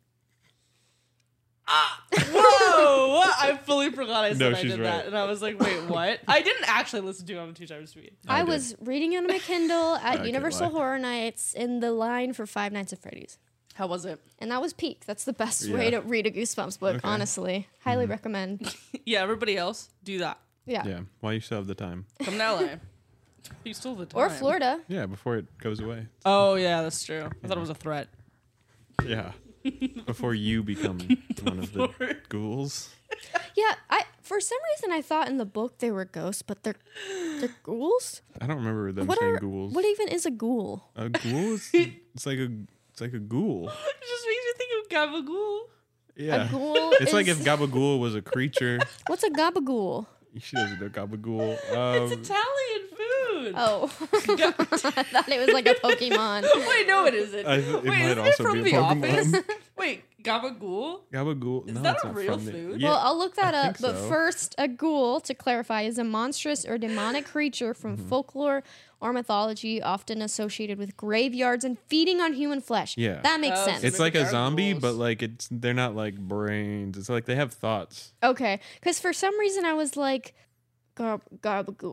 Whoa! I fully forgot I said No, I she's did right. that, and I was like, "Wait, what?" I didn't actually listen to it on 2 times speed. I did. was reading it on my Kindle at can't Universal lie. Horror Nights in the line for Five Nights at Freddy's. How was it? And that was peak. That's the best way Yeah. to read a Goosebumps book, Okay. honestly. Highly recommend. Yeah, everybody else do that. Yeah. Yeah. While you still have the time. Come to LA. You still have the time. Or Florida. Yeah, before it goes away. Oh yeah, that's true. I thought it was a threat. Yeah. Before you become one of the ghouls. Yeah, for some reason I thought in the book they were ghosts, but they're ghouls? I don't remember them What saying are ghouls. what even is a ghoul? A ghoul is it's like a ghoul. It just makes me think of Gabagool. Yeah. A ghoul It's like is- if Gabagool was a creature. What's a gabagool? She doesn't know Gabagool. It's Italian food. Oh. I thought it was like a Pokemon. Wait, no, it isn't. it Wait, might isn't also it from be The a Office? Pokemon. Wait, Gabagool? Gabagool. Is no, that it's a not real from the- food? Yeah. Well, I'll look that I up. think But so. first, a ghoul, to clarify, is a monstrous or demonic creature from Mm-hmm. folklore or mythology, often associated with graveyards and feeding on human flesh. Yeah. That makes Oh, sense. It's Maybe like a they're zombie, ghouls. but like they're not like brains. It's like they have thoughts. Okay. Because for some reason I was like, gabagool.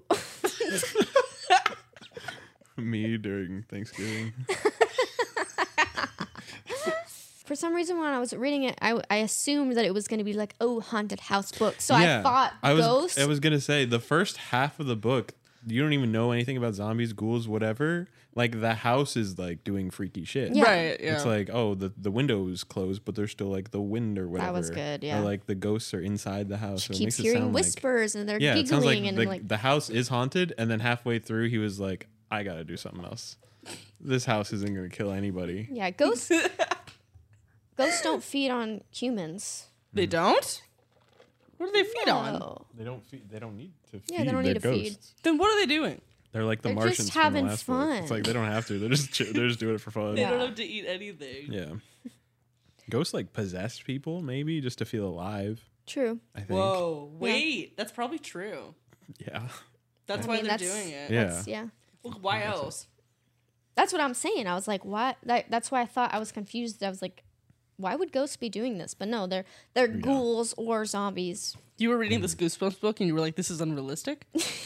Me during Thanksgiving. For some reason, when I was reading it, I assumed that it was going to be like, oh, haunted house book. So I thought ghosts. I was gonna say the first half of the book, you don't even know anything about zombies, ghouls, whatever. Like the house is like doing freaky shit. Yeah. Right, yeah. It's like, oh, the window is closed, but there's still like the wind or whatever. was good, yeah. Or like the ghosts are inside the house. she so it keeps makes it hearing sound like- whispers and they're yeah, it sounds like giggling and the, I'm like, the house is haunted, and then halfway through he was like, I gotta do something else. This house isn't gonna kill anybody. yeah, ghosts. Ghosts don't feed on humans. They don't? What do they feed on? No. They don't feed. They don't need to feed. Yeah, they don't need to feed. Then what are they doing? They're like the They're Martians just from having the last book. It's fun. like they don't have to. They're just doing it for fun. They Yeah. don't have to eat anything. Yeah. Ghosts like possessed people, maybe just to feel alive. True. I think. Whoa, wait. That's probably true. Yeah. That's I why mean, they're that's- doing it. Yeah. Yeah. Look, why else? That's what I'm saying. I was like, what? That's why I thought I was confused. I was like, why would ghosts be doing this? But no, they're ghouls or zombies. You were reading this Goosebumps book and you were like, this is unrealistic?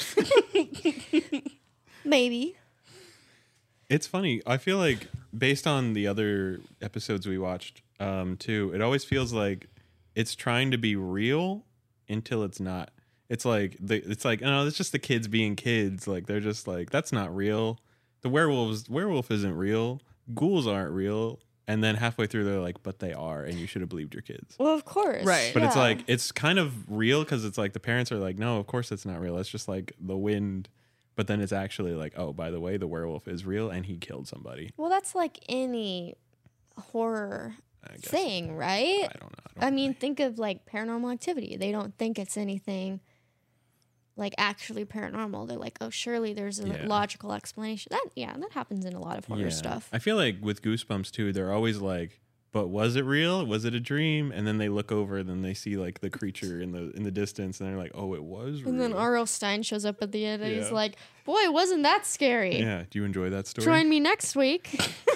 Maybe. It's funny. I feel like based on the other episodes we watched, too, it always feels like it's trying to be real until it's not. It's like no, it's just the kids being kids. Like they're just like, that's not real. The werewolf isn't real. Ghouls aren't real. And then halfway through, they're like, but they are, and you should have believed your kids. Well, of course. Right. But it's Yeah. like, it's kind of real because it's like the parents are like, no, of course it's not real. It's just like the wind. But then it's actually like, oh, by the way, the werewolf is real and he killed somebody. Well, that's like any horror I guess. thing, right? I don't know. I mean, think of like Paranormal Activity. They don't think it's anything like actually paranormal. They're like, oh, surely there's a Yeah. logical explanation. That happens in a lot of horror stuff. I feel like with Goosebumps too, they're always like, but was it real? Was it a dream? And then they look over and then they see like the creature in the distance and they're like, oh, it was real. And then R.L. Stein shows up at the end and he's Yeah. like, boy, wasn't that scary? Yeah. Do you enjoy that story? Join me next week.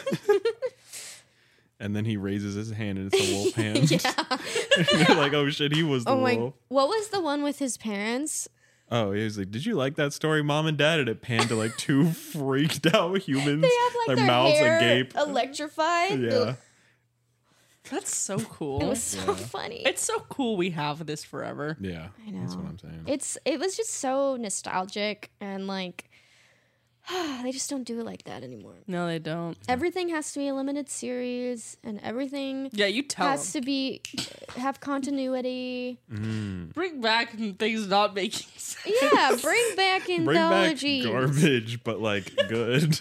And then he raises his hand and it's a wolf hand. Yeah. And you're like, oh shit, he was the Oh my, wolf. what was the one with his parents? Oh, he was like, did you like that story, Mom and Dad? And it panned to like two freaked out humans. They have like their mouths hair agape. electrified. Yeah. That's so cool. It was so funny. It's so cool we have this forever. Yeah. I know. That's what I'm saying. It was just so nostalgic and like They just don't do it like that anymore. No, they don't. Everything has to be a limited series, and everything Yeah, you tell has them. to be have continuity. Bring back things not making sense. Yeah, bring back Bring back anthologies. garbage, but like good.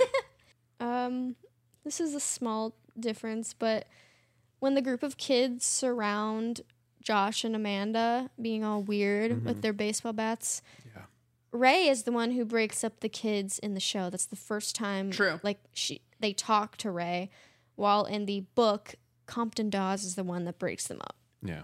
This is a small difference, but when the group of kids surround Josh and Amanda being all weird with their baseball bats, Yeah. Ray is the one who breaks up the kids in the show. That's the first time True. like they talk to Ray, while in the book Compton Dawes is the one that breaks them up. Yeah.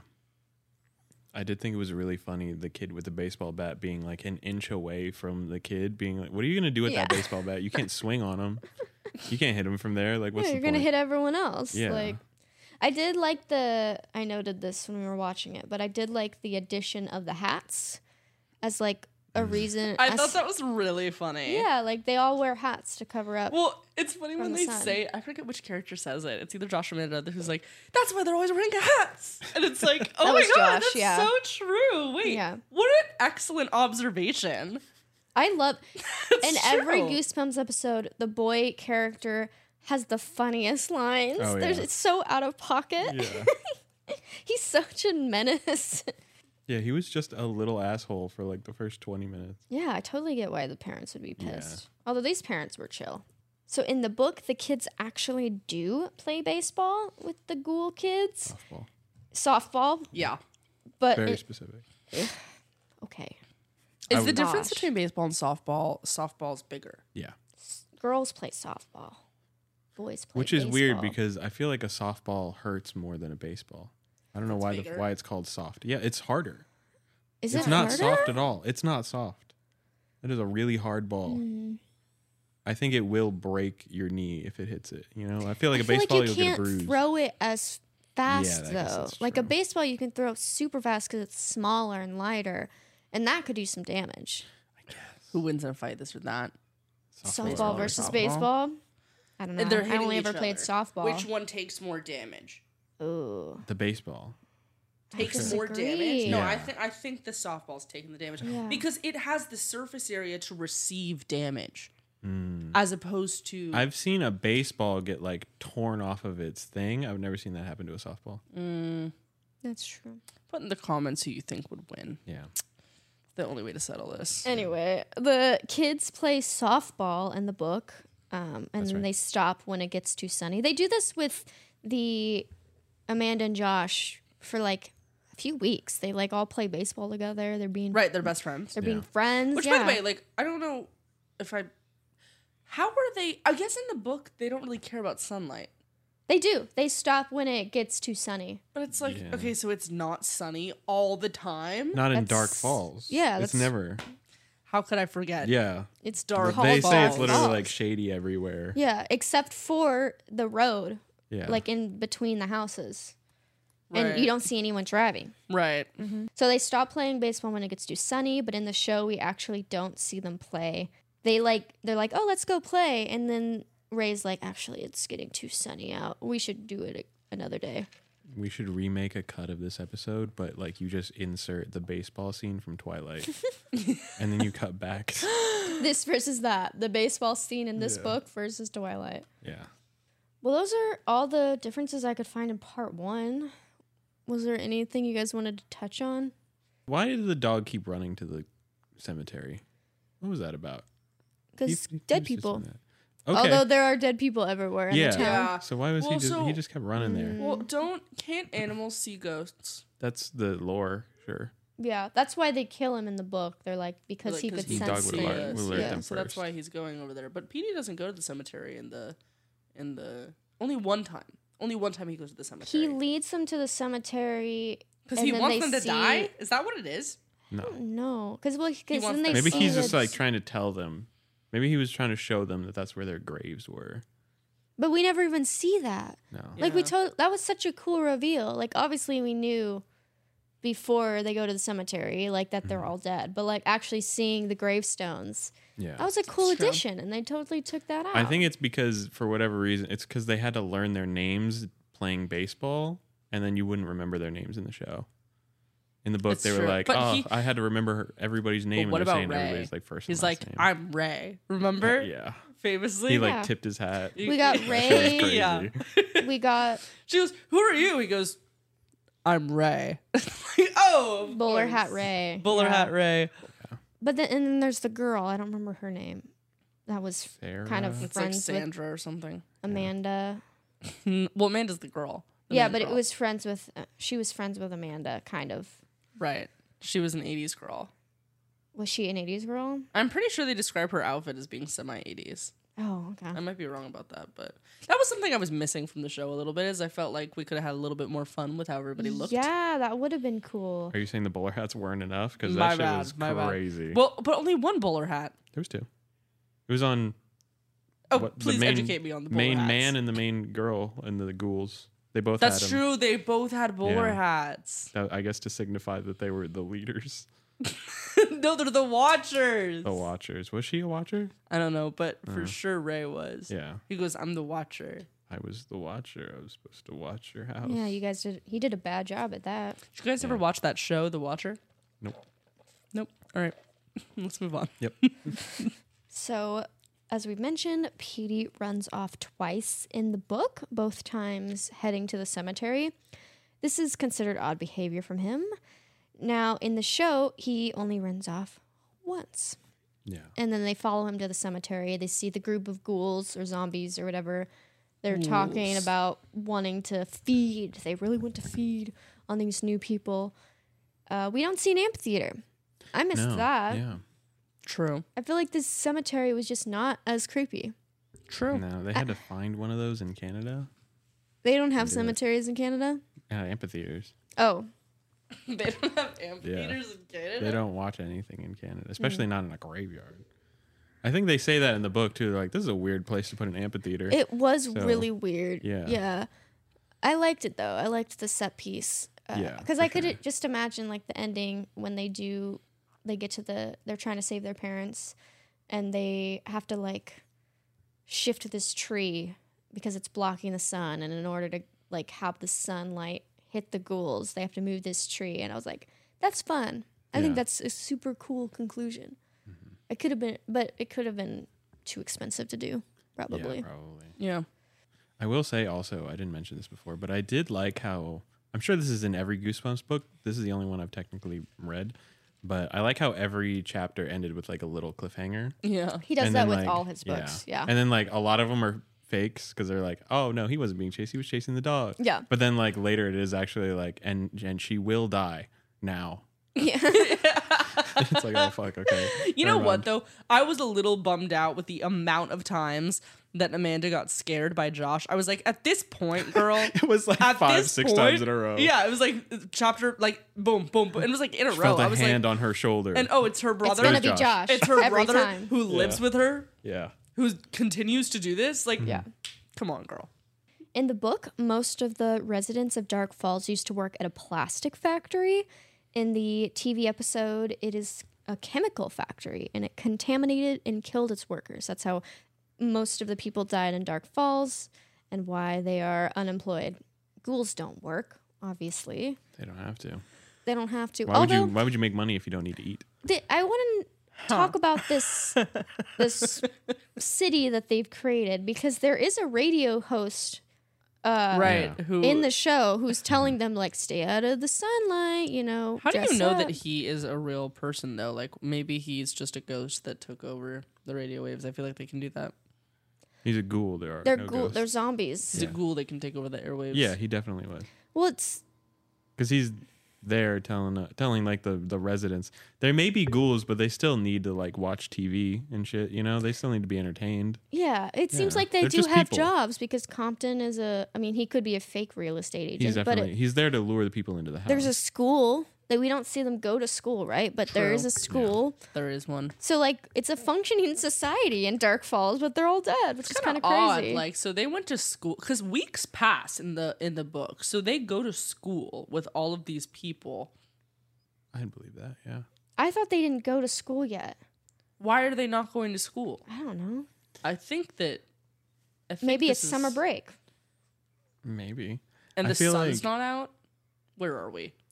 I did think it was really funny, the kid with the baseball bat being like an inch away from the kid, being like, what are you going to do with that Yeah. baseball bat? You can't swing on him. You can't hit him from there. Like, what's Yeah, the you're going to point? hit everyone else. Yeah. Like I did like I noted this when we were watching it, but I did like the addition of the hats as like a reason. I as- thought that was really funny. Yeah, like they all wear hats to cover up. Well, it's funny when the they sun. say, I forget which character says it. It's either Josh or Amanda who's like, that's why they're always wearing hats. And it's like, oh That my was god, Josh, that's yeah. so true. Wait, Yeah. what an excellent observation. I love It's in every true. Goosebumps episode, the boy character has the funniest lines. Oh, yeah. It's so out of pocket. Yeah. He's such a menace. Yeah, he was just a little asshole for like the first 20 minutes. Yeah, I totally get why the parents would be Yeah. pissed. Although these parents were chill. So in the book, the kids actually do play baseball with the ghoul kids. Softball, Yeah. but Very specific. okay. I Is the would- difference Gosh. between baseball and softball's bigger? Yeah. Girls play softball. Boys play Which is weird baseball. because I feel like a softball hurts more than a baseball. I don't know why bigger. why it's called soft. Yeah, it's harder. Is It's it not harder? soft at all. It's not soft. It is a really hard ball. Mm. I think it will break your knee if it hits it. You know, I feel like a I feel baseball like you'll you get a can't bruise. throw it as fast Yeah, I guess though. that's Like a true. baseball, you can throw super fast because it's smaller and lighter, and that could do some damage. Who wins in a fight, this or that? Softball or versus softball? baseball. I don't know. And they're I hitting only each ever played other. softball. Which one takes more damage? Ooh, The baseball. Takes more disagree. damage? No, Yeah. I think the softball's taking the damage Yeah. because it has the surface area to receive damage, Mm. as opposed to I've seen a baseball get like torn off of its thing. I've never seen that happen to a softball. that's true. Put in the comments who you think would win. Yeah. The only way to settle this. Anyway, the kids play softball in the book, and then right. they stop when it gets too sunny. They do this with the Amanda and Josh for like a few weeks. They like all play baseball together. They're being Right, they're best friends. They're Yeah. being friends. Which, yeah. by the way, like, I don't know if I. How are they? I guess in the book, they don't really care about sunlight. They do. They stop when it gets too sunny. But it's like, Yeah. okay, so it's not sunny all the time? Not in That's- Dark Falls. yeah, It's that's- never. How could I forget? Yeah. It's Dark called They say it's Dark literally Falls. like shady everywhere. Yeah, except for the road, Yeah. like in between the houses. Right. And you don't see anyone driving. Right. So they stop playing baseball when it gets too sunny, but in the show we actually don't see them play. They're like, "Oh, let's go play." And then Ray's like, "Actually, it's getting too sunny out. We should do it another day." We should remake a cut of this episode, but like you just insert the baseball scene from Twilight and then you cut back. This versus that. The baseball scene in this Yeah. book versus Twilight. Yeah. Well, those are all the differences I could find in part 1. Was there anything you guys wanted to touch on? Why did the dog keep running to the cemetery? What was that about? Because He dead was just people. doing that. Okay. Although there are dead people everywhere in Yeah. the town. Yeah. So why was Well, he just kept running there? Well, can't animals see ghosts? That's the lore, sure. Yeah, that's why they kill him in the book. They're like, because he could he sense dog would alert- things. would alert Yeah. them. So that's first. why he's going over there. But Petey doesn't go to the cemetery in the only one time. Only one time he goes to the He cemetery. leads them to the cemetery. Because and he then wants they them to see- die? Is that what it is? No. No, because wants then they them Maybe see he's the- just like trying to tell them. Maybe he was trying to show them that that's where their graves were. But we never even see that. No. Like we Yeah. told, that was such a cool reveal. Like obviously we knew before they go to the cemetery, like that Mm-hmm. they're all dead. But like actually seeing the gravestones, Yeah. that was a cool true. addition, and they totally took that out. I think it's because for whatever reason, it's because they had to learn their names playing baseball, and then you wouldn't remember their names in the show. In the book, It's they were true. like, But "Oh, he- I had to remember everybody's name." what and they're about saying Ray? everybody's like first. He's and like, last name. I'm Ray. Remember? Yeah. Famously. He Yeah. like tipped his hat. We got That shit was Ray. crazy. Yeah. We got She goes, "Who are you?" He goes, "I'm Ray." Like, oh, of Bowler course. Hat Ray. Bowler Yeah. Hat Ray. But then and then there's the girl. I don't remember her name. That was Sarah. kind of It's like friends with Sandra or something. Amanda. Well, Amanda's the girl. The Yeah, main but girl. it was friends with. She was friends with Amanda, kind of. right. She was an '80s girl. Was she an '80s girl? I'm pretty sure they describe her outfit as being semi-80s. Oh, okay. I might be wrong about that, but that was something I was missing from the show a little bit. Is I felt like we could have had a little bit more fun with how everybody looked. Yeah, that would have been cool. Are you saying the bowler hats weren't enough? Because My that shit bad, was my bad. crazy. Well, but only one bowler hat. There was two. It was on Oh, what- the please main- educate me on the bowler main hats. man and the main girl and the ghouls. They both That's had 'em. true. They both had bowler Yeah. hats. I guess to signify that they were the leaders, No, they're the Watchers. the watchers. Was she a watcher? I don't know, but for sure Ray was. Yeah, He goes, "I'm the Watcher." I was the watcher. I was supposed to watch your house. Yeah, you guys did. He did a bad job at that. Did you guys ever Yeah. watch that show, The Watcher? Nope. Nope. All right, let's move on. Yep. So, as we've mentioned, Petey runs off twice in the book, both times heading to the cemetery. This is considered odd behavior from him. Now, in the show, he only runs off once. Yeah. And then they follow him to the cemetery. They see the group of ghouls or zombies or whatever. They're talking Ghouls. about wanting to feed. They really want to feed on these new people. We don't see an amphitheater. I missed No. that. Yeah. True. I feel like this cemetery was just not as creepy. True. No, they had to find one of those in Canada. They don't have Yeah. cemeteries in Canada? Amphitheaters. Oh, They don't have amphitheaters in Canada. They don't watch anything in Canada, especially not in a graveyard. I think they say that in the book too. They're like, this is a weird place to put an amphitheater. it was So, really weird. yeah. Yeah. I liked it though. I liked the set piece. Yeah, Because for I could sure. just imagine like the ending when they get to they're trying to save their parents and they have to like shift this tree because it's blocking the sun. And in order to like have the sunlight hit the ghouls, they have to move this tree. And I was like, that's fun. I think Yeah. that's a super cool conclusion. It could have been, but it could have been too expensive to do, probably. Yeah, probably. Yeah. I will say also, I didn't mention this before, but I did like how, I'm sure this is in every Goosebumps book. This is the only one I've technically read. But I like how every chapter ended with like a little cliffhanger. Yeah. He does And that then, with like, all his books. Yeah. And then like a lot of them are fakes because they're like, oh no, he wasn't being chased. He was chasing the dog. Yeah. But then like later it is actually like, and she will die now. Yeah. It's like, oh fuck, okay. You know Never what mind. though? I was a little bummed out with the amount of times that Amanda got scared by Josh. I was like, at this point, girl. It was like at 5, this 6 point- times in a row. Yeah, it was like chapter, like boom, boom, boom. And it was like in a row. Felt I a was hand like, on her shoulder. and oh, it's her It's brother. gonna be Josh. Josh. It's her every brother time. who lives with her, yeah. who continues to do this. Like, Yeah. come on, girl. In the book, most of the residents of Dark Falls used to work at a plastic factory. In the TV episode, it is a chemical factory and it contaminated and killed its workers. That's how most of the people died in Dark Falls and why they are unemployed. Ghouls don't work, obviously. They don't have to. They don't have to. Why would you make money if you don't need to eat? I want to talk about this city that they've created because there is a radio host Right. Yeah. Who in the show who's telling them like stay out of the sunlight, you know. How do you dress know up. that he is a real person though? Like maybe he's just a ghost that took over the radio waves. I feel like they can do that. He's a ghoul. There are they're no ghoul, ghosts. they're zombies? He's a ghoul that can take over the airwaves. Yeah, he definitely was. Well, it's Because he's there telling like the residents there may be ghouls, but they still need to like watch TV and shit. You know, they still need to be entertained. yeah. It seems Yeah. like they They're do just have people. jobs because Compton is he could be a fake real estate agent, He's but definitely he's there to lure the people into the house. there's a school that we don't see them go to school, right? But there True. is a school, There is one. so like it's a functioning society in Dark Falls, but they're all dead, which is kind of odd. crazy. Like so they went to school because weeks pass in the book. So they go to school with all of these people. I believe that. Yeah. I thought they didn't go to school yet. Why are they not going to school? I don't know. I think Maybe it's this summer is- break. Maybe. and I the feel sun's like- not out. Where are we?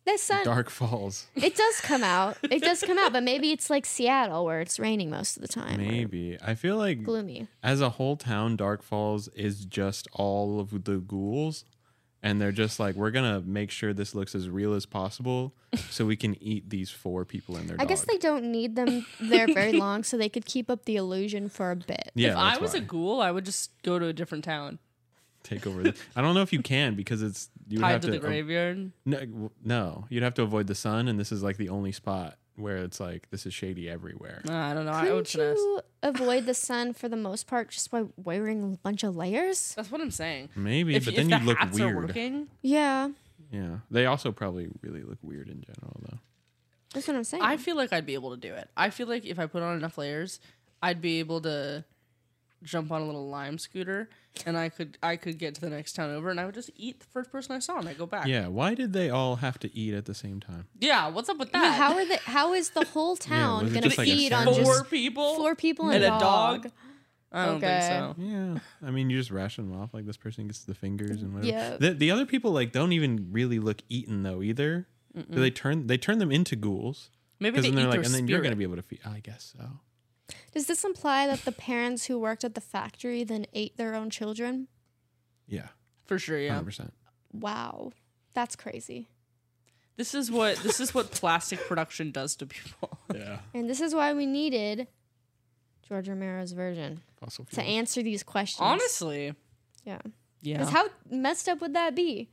The sun, Dark Falls. it does come out. It does come out, but maybe it's like Seattle where it's raining most of the time. or Maybe. I feel like gloomy. as a whole town, Dark Falls is just all of the ghouls. And they're just like, we're going to make sure this looks as real as possible so we can eat these 4 people and their I dog. guess they don't need them there very long, so they could keep up the illusion for a bit. Yeah, If I that's was why. a ghoul, I would just go to a different town. Take over. I don't know if you can because it's you would Tied have to the graveyard. No, you'd have to avoid the sun, and this is like the only spot where it's like this is shady everywhere. I don't know. I would Couldn't finesse. you avoid the sun for the most part just by wearing a bunch of layers? That's what I'm saying. Maybe, If, but if then the you look hats are weird. working, Yeah, Yeah, they also probably really look weird in general, though. that's what I'm saying. I feel like I'd be able to do it. I feel like if I put on enough layers, I'd be able to jump on a little lime scooter, and I could get to the next town over, and I would just eat the first person I saw, and I go back. Yeah, why did they all have to eat at the same time? Yeah, what's up with that? yeah, how are they? How is the whole town was it gonna just like a feed on family? Four just people? 4 people and and, a dog? I don't Okay. think so. Yeah, I mean, you just ration them off. Like this person gets the fingers and whatever. Yeah. The other people like don't even really look eaten though either. They turn them into ghouls. Maybe Because they then eat they're like, their and then you're spirit. gonna be able to feed. I guess so. Does this imply that the parents who worked at the factory then ate their own children? Yeah, For sure, yeah. 100%. Wow, that's crazy. This is what plastic production does to people. Yeah, And this is why we needed George Romero's version fossil to fuel. answer these questions. Honestly. Yeah. Yeah. Because how messed up would that be?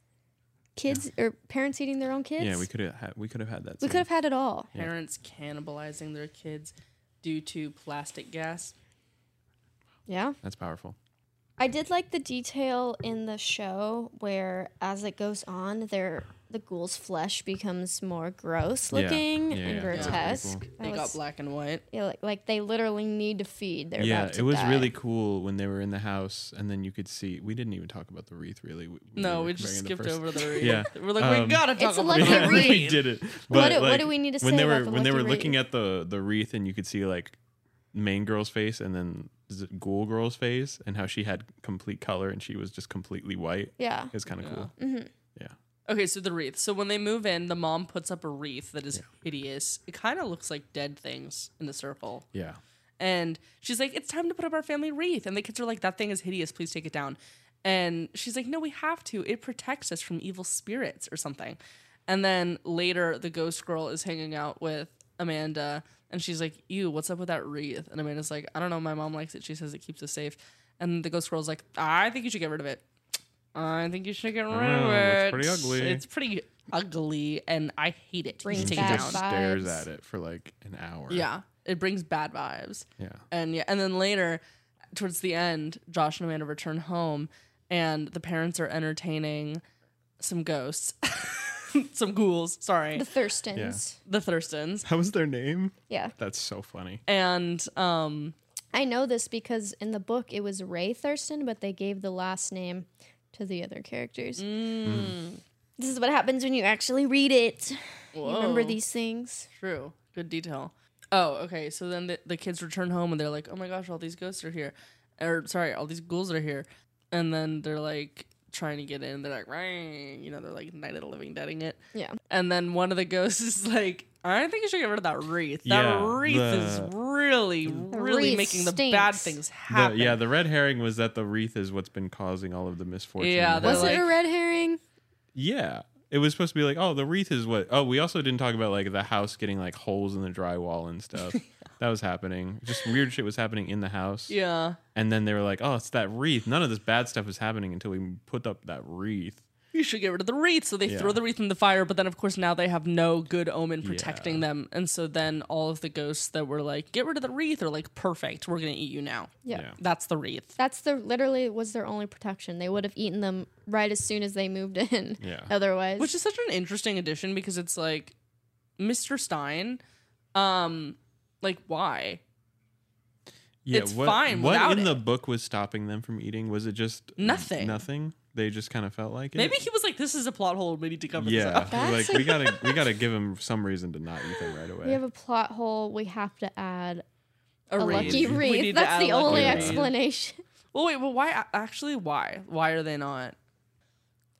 Kids or parents eating their own kids? Yeah, we could have had that. We scene. could have had it all. Parents cannibalizing their kids due to plastic gas. Yeah. That's powerful. I did like the detail in the show where, as it goes on, the ghoul's flesh becomes more gross Yeah. looking Yeah, and yeah, that's grotesque. pretty They That got was- black and white. yeah, like they literally need to feed. They're Yeah, about to it was die. really cool when they were in the house, and then you could see. We didn't even talk about the wreath, really. No, were we just bringing the skipped first- over the wreath. Yeah. We're like, we gotta talk It's a about lucky the wreath. we wreath. did it. What But, do- do we need to when say they about were the when they were lucky looking wreath? at the wreath, and you could see like main girl's face, and then ghoul girl's face, and how she had complete color, and she was just completely white. Yeah. It was kind of cool. Mm-hmm. Yeah. Okay, so the wreath. So when they move in, the mom puts up a wreath that is hideous. It kind of looks like dead things in the circle. Yeah. And she's like, it's time to put up our family wreath. And the kids are like, that thing is hideous. Please take it down. And she's like, no, we have to. It protects us from evil spirits or something. And then later, the ghost girl is hanging out with Amanda. And she's like, ew, what's up with that wreath? And Amanda's like, I don't know. My mom likes it. She says it keeps us safe. And the ghost girl's like, I think you should get rid of it. I think you should get rid of it. it's pretty ugly. It's pretty ugly, and I hate it. You Brings should take She it bad down. just stares vibes. at it for like an hour. Yeah, it brings bad vibes. Yeah. And then later, towards the end, Josh and Amanda return home, and the parents are entertaining some ghosts, some ghouls. Sorry, The Thurstons. the Thurstons, That was their name. Yeah. That's so funny. and I know this because in the book it was Ray Thurston, but they gave the last name to the other characters. This is what happens when you actually read it. You remember Whoa. these things. True. Good detail. Oh, okay. So then the kids return home and they're like, oh my gosh, all these ghosts are here. Or, sorry, all these ghouls are here. And then they're like trying to get in. They're like, right. You know, they're like Night of the Living Deading it. Yeah. And then one of the ghosts is like, I think you should get rid of that wreath. That Yeah, wreath is really, really wreath making the bad stinks. things happen. The red herring was that the wreath is what's been causing all of the misfortune. Yeah, in the they're Was house. it a like- red herring? Yeah. It was supposed to be like, oh, the wreath is what. Oh, we also didn't talk about like the house getting like holes in the drywall and stuff. That was happening. Just weird shit was happening in the house. Yeah. And then they were like, oh, it's that wreath. None of this bad stuff was happening until we put up that wreath. You should get rid of the wreath. So they Yeah. throw the wreath in the fire, but then of course now they have no good omen protecting Yeah. them. And so then all of the ghosts that were like, get rid of the wreath are like, perfect, we're gonna eat you now. Yeah. Yeah. That's the wreath. That's literally was their only protection. They would have eaten them right as soon as they moved in. Yeah. Otherwise. Which is such an interesting addition because it's like, Mr. Stein, like why? Yeah, It's what, fine What without in it. the book was stopping them from eating? Was it just Nothing. Nothing. They just kind of felt like it. Maybe he was like, this is a plot hole, we need to cover this Yeah, up. That's like we gotta give him some reason to not eat them right away. we have a plot hole. We have to add A a wreath. lucky We wreath. need to That's add the a lucky only wreath. explanation. Well, wait, but why? Actually, why? Why are they not?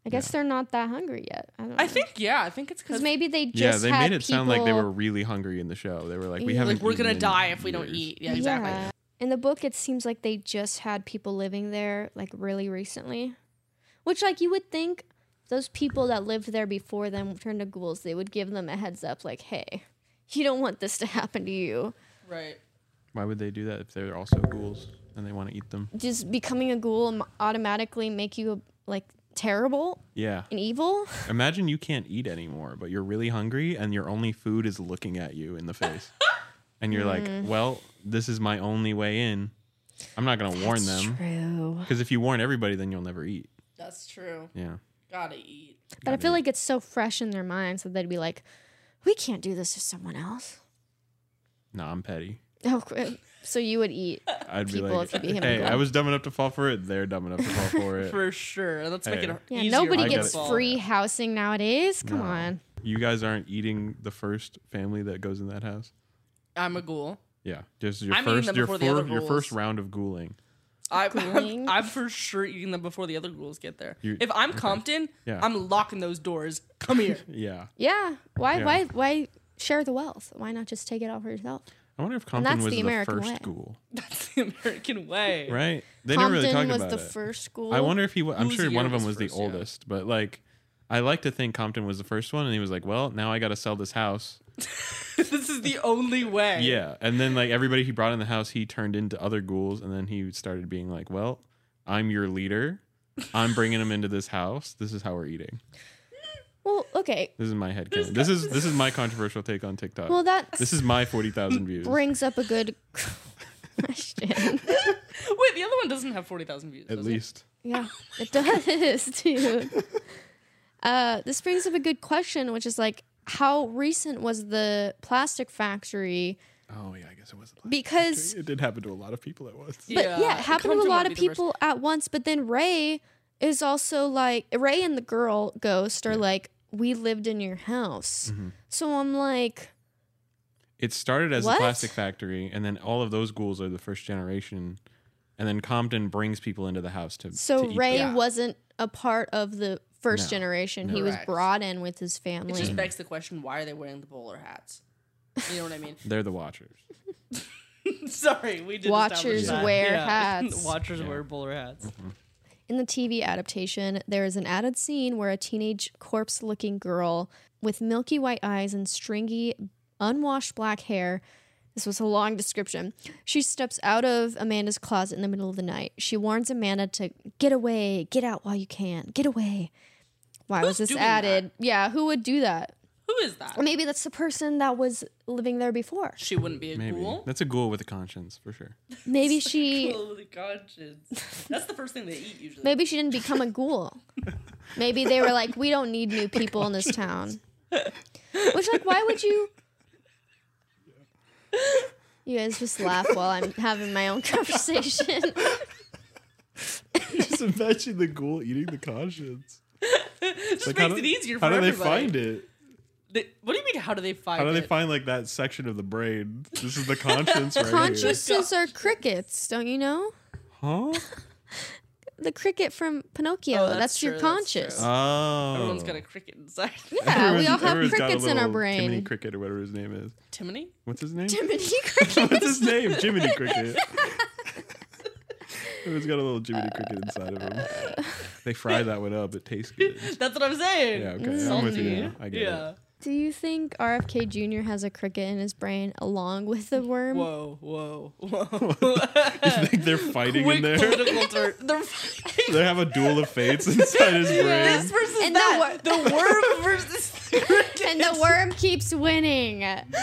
I guess Yeah. they're not that hungry yet. I don't know. I think it's because because maybe they just Yeah, they had made it sound like they people- were really hungry in the show. They were like, we Yeah. haven't like we're eaten gonna in die if we don't years. eat. Yeah, exactly. Yeah. In the book, it seems like they just had people living there like really recently, which like you would think those people that lived there before them turned to ghouls, they would give them a heads up like, hey, you don't want this to happen to you. Right. Why would they do that if they're also ghouls and they want to eat them? Just becoming a ghoul automatically make you like terrible Yeah. and evil. Imagine you can't eat anymore, but you're really hungry and your only food is looking at you in the face. And you're like, well, this is my only way in. I'm not going to warn them. True. Because if you warn everybody, then you'll never eat. That's true. Yeah. Gotta eat. But I feel like it's so fresh in their minds that they'd be like, we can't do this to someone else. No, I'm petty. Oh, so you would eat I'd be people like, if you became a hey, ghoul. I was dumb enough to fall for it. They're dumb enough to fall for it. For sure. Let's make Hey. it Yeah, easier. nobody I gets get it. free housing nowadays. Come No. on. You guys aren't eating the first family that goes in that house? I'm a ghoul. Yeah. Just your I'm eating first them your, before the other your first ghouls. round of ghouling. Ghouling? I'm for sure eating them before the other ghouls get there. You- If I'm Compton, Yeah. I'm locking those doors. Come here. Yeah. Yeah. Why? Yeah. Why share the wealth? Why not just take it all for yourself? I wonder if And Compton that's was the the American first way. ghoul. That's the American way. Right? They never really Compton talked was about the it. first school. I wonder if he. I'm Whose sure year one of them was was the first, yeah. oldest, but like, I like to think Compton was the first one, and he was like, "Well, now I got to sell this house." This is the only way. Yeah, and then like everybody he brought in the house, he turned into other ghouls, and then he started being like, "Well, I'm your leader. I'm bringing them into this house. This is how we're eating. Well, okay. This is my headcanon. This is my controversial take on TikTok. Well, that This is my 40,000 views brings up a good question. Wait, the other one doesn't have 40,000 views. at does it? least. Yeah, it does, dude. This brings up a good question, which is like, how recent was the plastic factory? Oh yeah, I guess it was. Because, It did happen to a lot of people at once. but yeah, it happened to a Compton lot might of be the worst. people at once. But then Ray is also like, Ray and the girl ghost are like, we lived in your house. Mm-hmm. So I'm like, It started as What? a plastic factory, and then all of those ghouls are the first generation, and then Compton brings people into the house to. so to eat Ray them. Yeah. wasn't a part of the first No. generation. No. He was Correct. brought in with his It family. just begs the question: why are they wearing the bowler hats? You know what I mean? They're the Watchers. Sorry, we did. Watchers establish that. wear Yeah. hats. Watchers Yeah. wear bowler hats. In the TV adaptation, there is an added scene where a teenage corpse looking girl with milky white eyes and stringy, unwashed black hair. This was a long description. She steps out of Amanda's closet in the middle of the night. She warns Amanda to get away, get out while you can, get away. Why was Who's this doing added? Yeah, who would do that? Who is that? Or maybe that's the person that was living there before. She wouldn't be a Maybe ghoul. that's a ghoul with a conscience for sure. Maybe she Ghoul with a conscience. That's the first thing they eat usually. maybe she didn't become a ghoul. Maybe they were like, we don't need new people in this town. Which, like, why would you? You guys just laugh while I'm having my own conversation. Just imagine the ghoul eating the conscience. Just makes it easier for How do they everybody. find it? What do you mean? How do they find How it? do they find like that section of the brain? This is the conscience right here. Consciences are crickets, don't you know? Huh? The cricket from Pinocchio. Oh, that's that's your true, that's conscious. true. Oh. Everyone's got a cricket inside. Yeah, we all have Everyone's got a crickets in our little brain. Jiminy Cricket or whatever his name is. Timony? What's his name? Jiminy cricket. What's his name? Jiminy Cricket. Everyone's got a little Jiminy Cricket inside of him. They fry that one up. It tastes good. That's what I'm saying. Yeah, okay. I'm with you Salty. now. I get Yeah. it. Do you think RFK Jr. has a cricket in his brain along with the worm? Whoa, whoa, whoa. You think they're fighting Quick in there? political turn. They're fighting. They have a duel of fates inside his brain. This versus And that. The worm versus the cricket. And the worm keeps winning.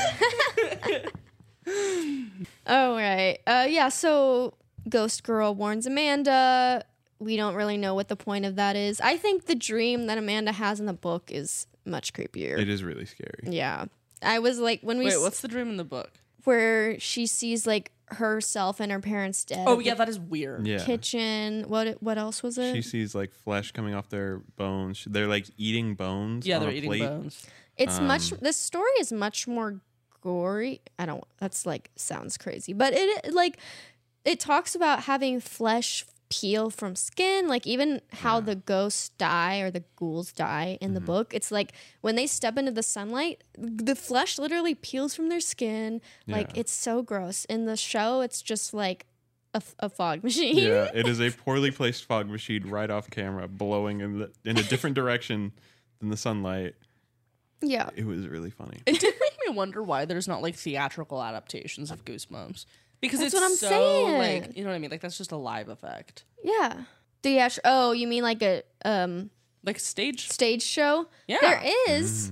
Oh, right. Yeah, so Ghost Girl warns Amanda. We don't really know what the point of that is. I think the dream that Amanda has in the book is much creepier. It is really scary. Yeah. I was like, when we Wait, what's the dream in the book? where she sees like herself and her parents dead. Oh yeah, that is weird. Yeah. Kitchen. What else was it? She sees like flesh coming off their bones. They're like eating bones. Yeah, on they're a eating plate. bones. It's much. This story is much more gory. I don't. That's like sounds crazy, but it like it talks about having flesh peel from skin. Like even how the ghosts die or the ghouls die in the book. It's like when they step into the sunlight, the flesh literally peels from their skin. Like Yeah. it's so gross. In the show, it's just like a fog machine. Yeah, it is a poorly placed fog machine right off camera, blowing in a different direction than the sunlight. Yeah. It was really funny. It did make me wonder why there's not like theatrical adaptations of Goosebumps. Because That's it's what I'm so saying. like, you know what I mean? Like that's just a live effect. Yeah. Oh, you mean like a Like stage. stage show? Yeah. There is.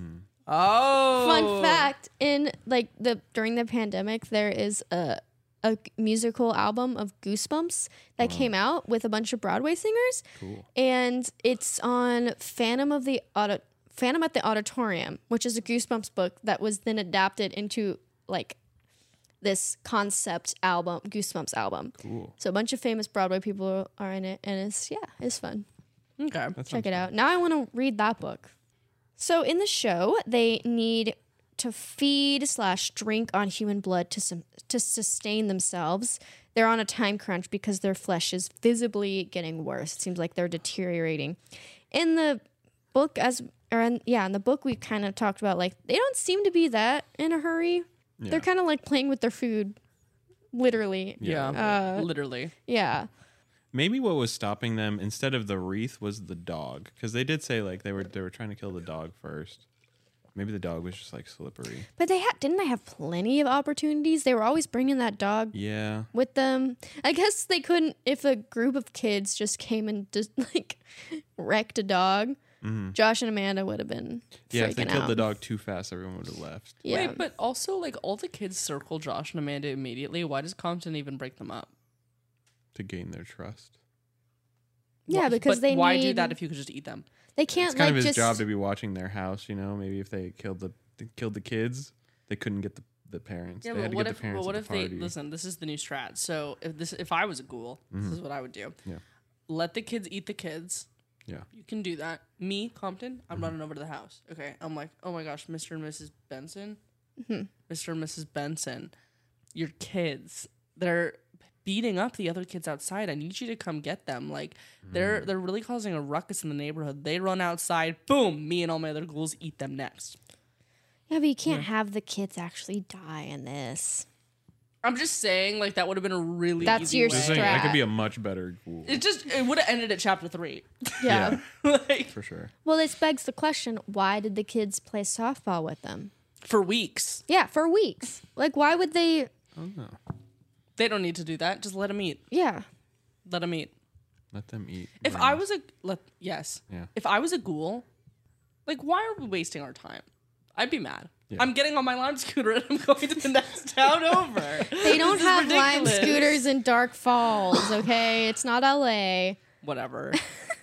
Oh. Fun fact, in like during the pandemic, there is a musical album of Goosebumps that came out with a bunch of Broadway singers. Cool. And it's on Phantom at the Auditorium, which is a Goosebumps book that was then adapted into like this concept album, Goosebumps album. Cool. So a bunch of famous Broadway people are in it, and it's fun. Okay. Check it out. Now I want to read that book. So in the show, they need to feed/drink on human blood to sustain themselves. They're on a time crunch because their flesh is visibly getting worse. It seems like they're deteriorating. In the book, in the book, we kind of talked about like they don't seem to be that in a hurry. Yeah. They're kind of like playing with their food, literally. Yeah. Literally. Yeah. Maybe what was stopping them instead of the wreath was the dog, because they did say like they were trying to kill the dog first. Maybe the dog was just like slippery. But didn't they have plenty of opportunities? They were always bringing that dog Yeah. with them. I guess they couldn't if a group of kids just came and just like wrecked a dog. Josh and Amanda would have been Yeah, if they freaking killed out. the dog too fast, everyone would have left. Yeah. Wait, but also like all the kids circle Josh and Amanda immediately. Why does Compton even break them up? To gain their trust. Yeah, because but they why do need- that if you could just eat them? They It's can't kind of like his just job to be watching their house, you know? Maybe if they killed the kids, they couldn't get the parents. Yeah, they had but to what get if the parents what at if the they party. listen? This is the new strat. So if I was a ghoul, this is what I would do. Yeah. Let the kids eat the kids. Yeah. You can do that. Me, Compton, I'm running over to the house. Okay, I'm like, oh my gosh, Mr. and Mrs. Benson, Mr. and Mrs. Benson, your kids, they're beating up the other kids outside. I need you to come get them. Like they're really causing a ruckus in the neighborhood. They run outside. Boom! Me and all my other ghouls eat them next. Yeah, but you can't have the kids actually die in this. I'm just saying, like that would have been a really That's easy your way. Just saying, that could strat. be a much better ghoul. It would have ended at chapter 3. Yeah. Like For sure. Well, this begs the question, why did the kids play softball with them? for weeks. Yeah, for weeks. Like why would they Oh no. They don't need to do that. Just let them eat. Yeah. Let them eat. Let them eat. If I was yes. Yeah. If I was a ghoul, like why are we wasting our time? I'd be mad. Yeah. I'm getting on my Lime scooter and I'm going to the next town over. They don't This is have Lime ridiculous. scooters in Dark Falls, okay? It's not LA. Whatever.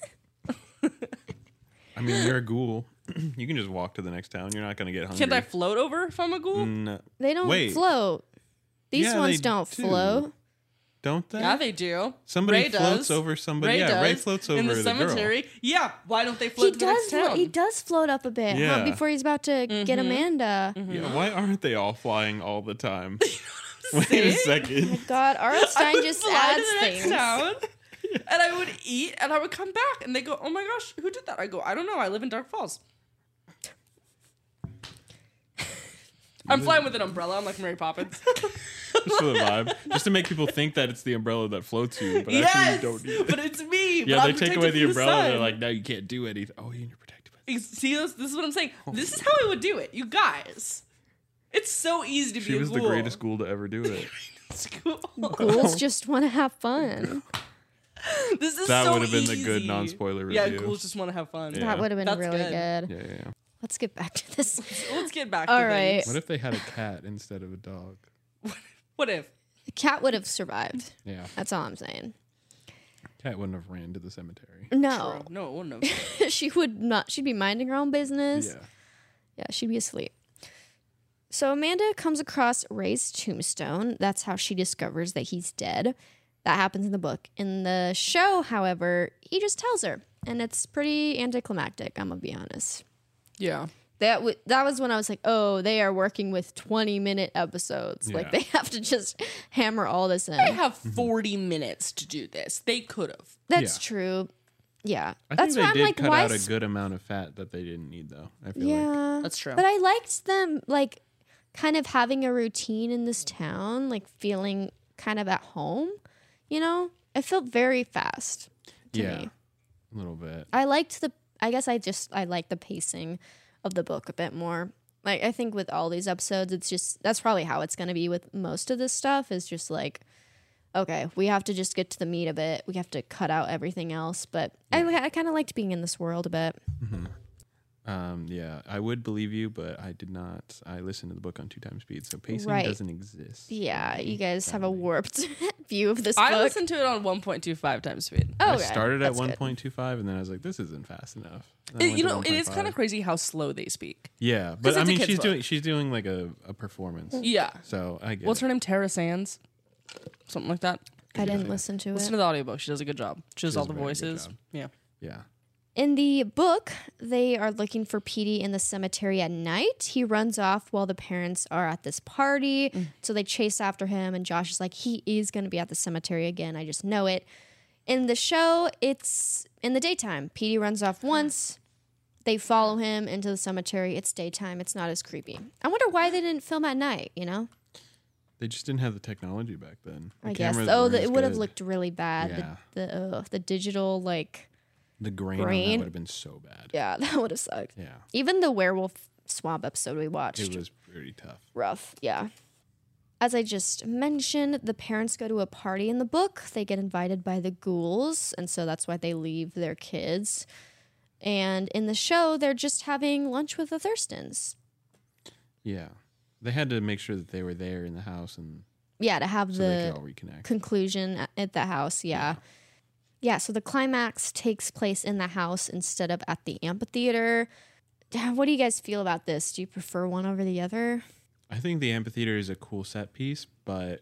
I mean, you're a ghoul. You can just walk to the next town. You're not going to get hungry. Can't I float over if I'm a ghoul? No. They don't Wait. float. These Yeah, ones they don't do. float. Don't they? Yeah, they do. Somebody Ray floats does. over somebody. Ray Yeah, does. Ray floats over in the the girl. cemetery. Yeah, why don't they He float to the next does. town? He does float up a bit huh, Yeah. before he's about to get Amanda. Yeah, why aren't they all flying all the time? Wait a second. God, I Arlstein would just fly adds to the next things. town, and I would eat, and I would come back, and they go, "Oh my gosh, who did that?" I go, "I don't know. I live in Dark Falls." I'm flying with an umbrella. I'm like Mary Poppins. Just for the vibe. Just to make people think that it's the umbrella that floats you, but yes, actually you don't need it. but it's me. Yeah, but they I'm take away protected the from umbrella and they're sun. like, no, you can't do anything. Oh, you're protected by See, this is what I'm saying. This is how I would do it, you guys. It's so easy to She be a was the ghoul. greatest ghoul to ever do it. School. Ghouls just want to have fun. This is That so would have been the good easy. non-spoiler Yeah, review. ghouls just want to have fun. Yeah. That would have been That's really good. good. Yeah. Let's get back to this. Let's get back All to right. things. What if they had a cat instead of a dog? What if? The cat would have survived. Yeah. That's all I'm saying. Cat wouldn't have ran to the cemetery. No, No, it wouldn't have. she would not. She'd be minding her own business. Yeah. Yeah, she'd be asleep. So Amanda comes across Ray's tombstone. That's how she discovers that he's dead. That happens in the book. In the show, however, he just tells her. And it's pretty anticlimactic, I'm going to be honest. Yeah. that was when I was like, oh, they are working with 20-minute episodes. Like, Yeah. they have to just hammer all this in. They have 40 minutes to do this. They could have. That's Yeah. true. Yeah. I That's think why they I'm did like, cut why out a good amount of fat that they didn't need, though. I feel like. Yeah. That's true. But I liked them, like, kind of having a routine in this town, like, feeling kind of at home, you know? It felt very fast to Yeah, me. a little bit. I liked I like the pacing of the book a bit more. Like, I think with all these episodes, it's just, that's probably how it's going to be with most of this stuff, is just like, okay, we have to just get to the meat of it. We have to cut out everything else. But I kind of liked being in this world a bit. Yeah, I would believe you, but I did not. I listened to the book on 2 times speed, so pacing Right. doesn't exist. Yeah, for me, you guys have a sadly. warped view of this I book. listened to it on 1.25 times speed. Oh, I okay. started at That's good. 1.25, and then I was like, "This isn't fast enough." And I It, went you to know, it is kind 1.5. of crazy how slow they speak. Yeah, but it's I a mean, kid's she's doing like a performance, Yeah. so I get What's it. her name? Tara Sands? Something like that. I didn't listen to Listen it. to the audiobook. She does a good job. She does all does the a very good voices. job. Yeah. Yeah, In the book, they are looking for Petey in the cemetery at night. He runs off while the parents are at this party. So they chase after him, and Josh is like, he is going to be at the cemetery again. I just know it. In the show, it's in the daytime. Petey runs off once. They follow him into the cemetery. It's daytime. It's not as creepy. I wonder why they didn't film at night, you know? they just didn't have the technology back then. The I guess. cameras Oh, weren't as it would have good. looked really bad. Yeah. The digital, like, The grain on that Grain. would have been so bad. yeah, that would have sucked. Yeah, Even the werewolf swamp episode we watched. it was pretty tough. Rough, yeah. As I just mentioned, the parents go to a party in the book. They get invited by the ghouls, and so that's why they leave their kids. And in the show, they're just having lunch with the Thurstons. Yeah, they had to make sure that they were there in the house, and Yeah, to have so they the could all reconnect. conclusion at the house, yeah. Yeah, so the climax takes place in the house instead of at the amphitheater. What do you guys feel about this? Do you prefer one over the other? I think the amphitheater is a cool set piece, but